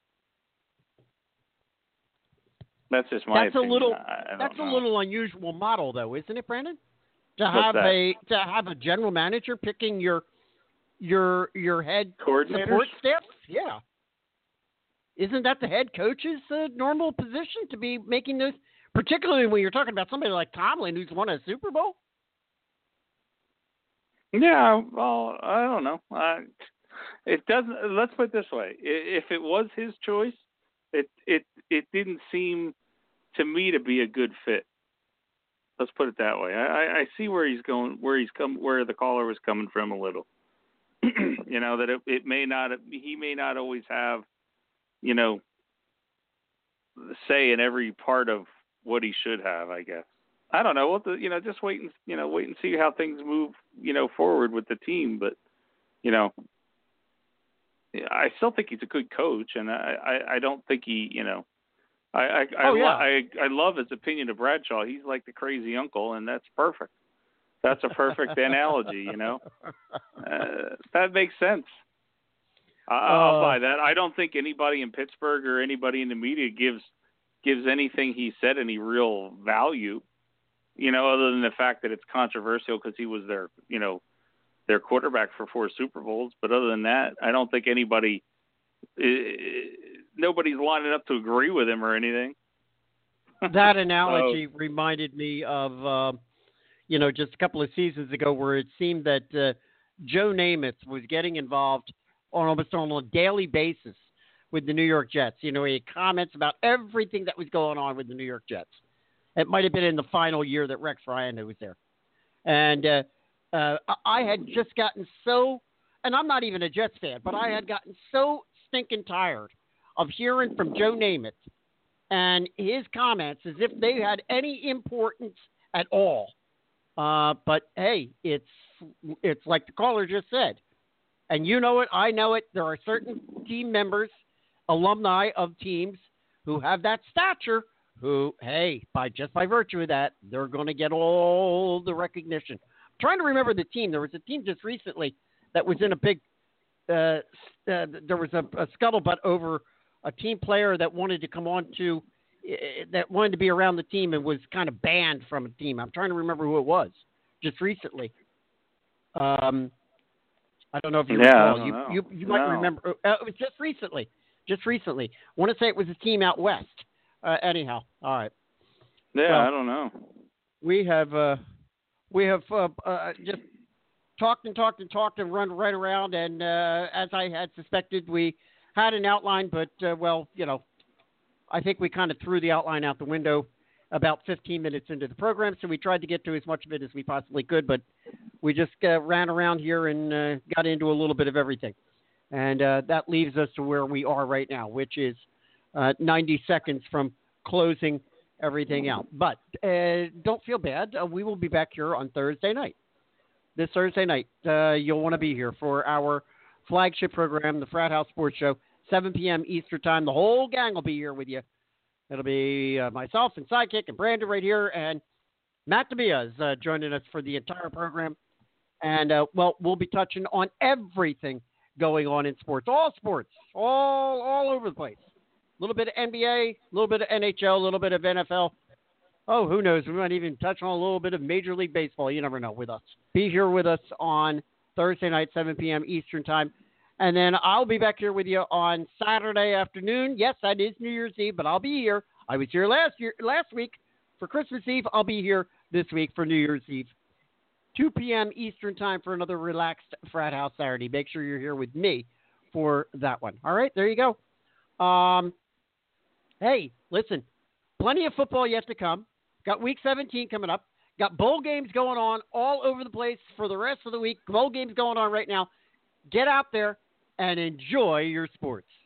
That's just my That's a opinion. little. I, I don't That's a know. little unusual model, though, isn't it, Brandon? To What's have that? a to have a general manager picking your your your head Coordinators? support staff. Yeah. Isn't that the head coach's uh, normal position to be making those particularly when you're talking about somebody like Tomlin who's won a Super Bowl. Yeah, well, I don't know. Uh, it doesn't. Let's put it this way: if it was his choice, it it it didn't seem to me to be a good fit. Let's put it that way. I, I see where he's going, where he's come, where the caller was coming from a little. You know that it, it may not. He may not always have, you know, say in every part of what he should have. I guess. I don't know. What the, you know, just wait and you know, wait and see how things move, you know, forward with the team. But, you know, I still think he's a good coach, and I, I, I don't think he, you know, I, I, oh, I, yeah. I, I love his opinion of Bradshaw. He's like the crazy uncle, and that's perfect. That's a perfect analogy, you know. Uh, that makes sense. I, I'll uh, buy that. I don't think anybody in Pittsburgh or anybody in the media gives gives anything he said any real value. You know, other than the fact that it's controversial because he was their, you know, their quarterback for four Super Bowls. But other than that, I don't think anybody, uh, nobody's lining up to agree with him or anything. That analogy so, reminded me of, uh, you know, just a couple of seasons ago where it seemed that uh, Joe Namath was getting involved on almost on a daily basis with the New York Jets. You know, he had comments about everything that was going on with the New York Jets. It might have been in the final year that Rex Ryan was there. And uh, uh, I had just gotten so, and I'm not even a Jets fan, but I had gotten so stinking tired of hearing from Joe Namath and his comments as if they had any importance at all. Uh, but, hey, it's it's like the caller just said. And you know it, I know it. There are certain team members, alumni of teams who have that stature who, hey, by just by virtue of that, they're going to get all the recognition. I'm trying to remember the team. There was a team just recently that was in a big uh, uh, – there was a, a scuttlebutt over a team player that wanted to come on to uh, – that wanted to be around the team and was kind of banned from a team. I'm trying to remember who it was just recently. Um, I don't know if you yeah, recall. You, you, you might no. remember. Uh, it was just recently. Just recently. I want to say it was a team out west. Uh, anyhow, all right. Yeah, well, I don't know. We have uh, we have uh, uh, just talked and talked and talked and run right around, and uh, as I had suspected, we had an outline, but uh, well, you know, I think we kind of threw the outline out the window about fifteen minutes into the program, so we tried to get to as much of it as we possibly could, but we just uh, ran around here and uh, got into a little bit of everything, and uh, that leaves us to where we are right now, which is Uh, ninety seconds from closing everything out. But uh, don't feel bad. Uh, we will be back here on Thursday night. This Thursday night, uh, you'll want to be here for our flagship program, the Frat House Sports Show, seven p.m. Eastern Time. The whole gang will be here with you. It'll be uh, myself and Sidekick and Brandon right here, and Matt DeBia is uh, joining us for the entire program. And, uh, well, we'll be touching on everything going on in sports, all sports, all all over the place. A little bit of N B A, a little bit of N H L, a little bit of N F L. Oh, who knows? We might even touch on a little bit of Major League Baseball. You never know with us. Be here with us on Thursday night, seven p.m. Eastern Time. And then I'll be back here with you on Saturday afternoon. Yes, that is New Year's Eve, but I'll be here. I was here last year, last week for Christmas Eve. I'll be here this week for New Year's Eve. two p.m. Eastern Time for another relaxed Frat House Saturday. Make sure you're here with me for that one. All right, there you go. Um, Hey, listen, plenty of football yet to come. Got week seventeen coming up. Got bowl games going on all over the place for the rest of the week. Bowl games going on right now. Get out there and enjoy your sports.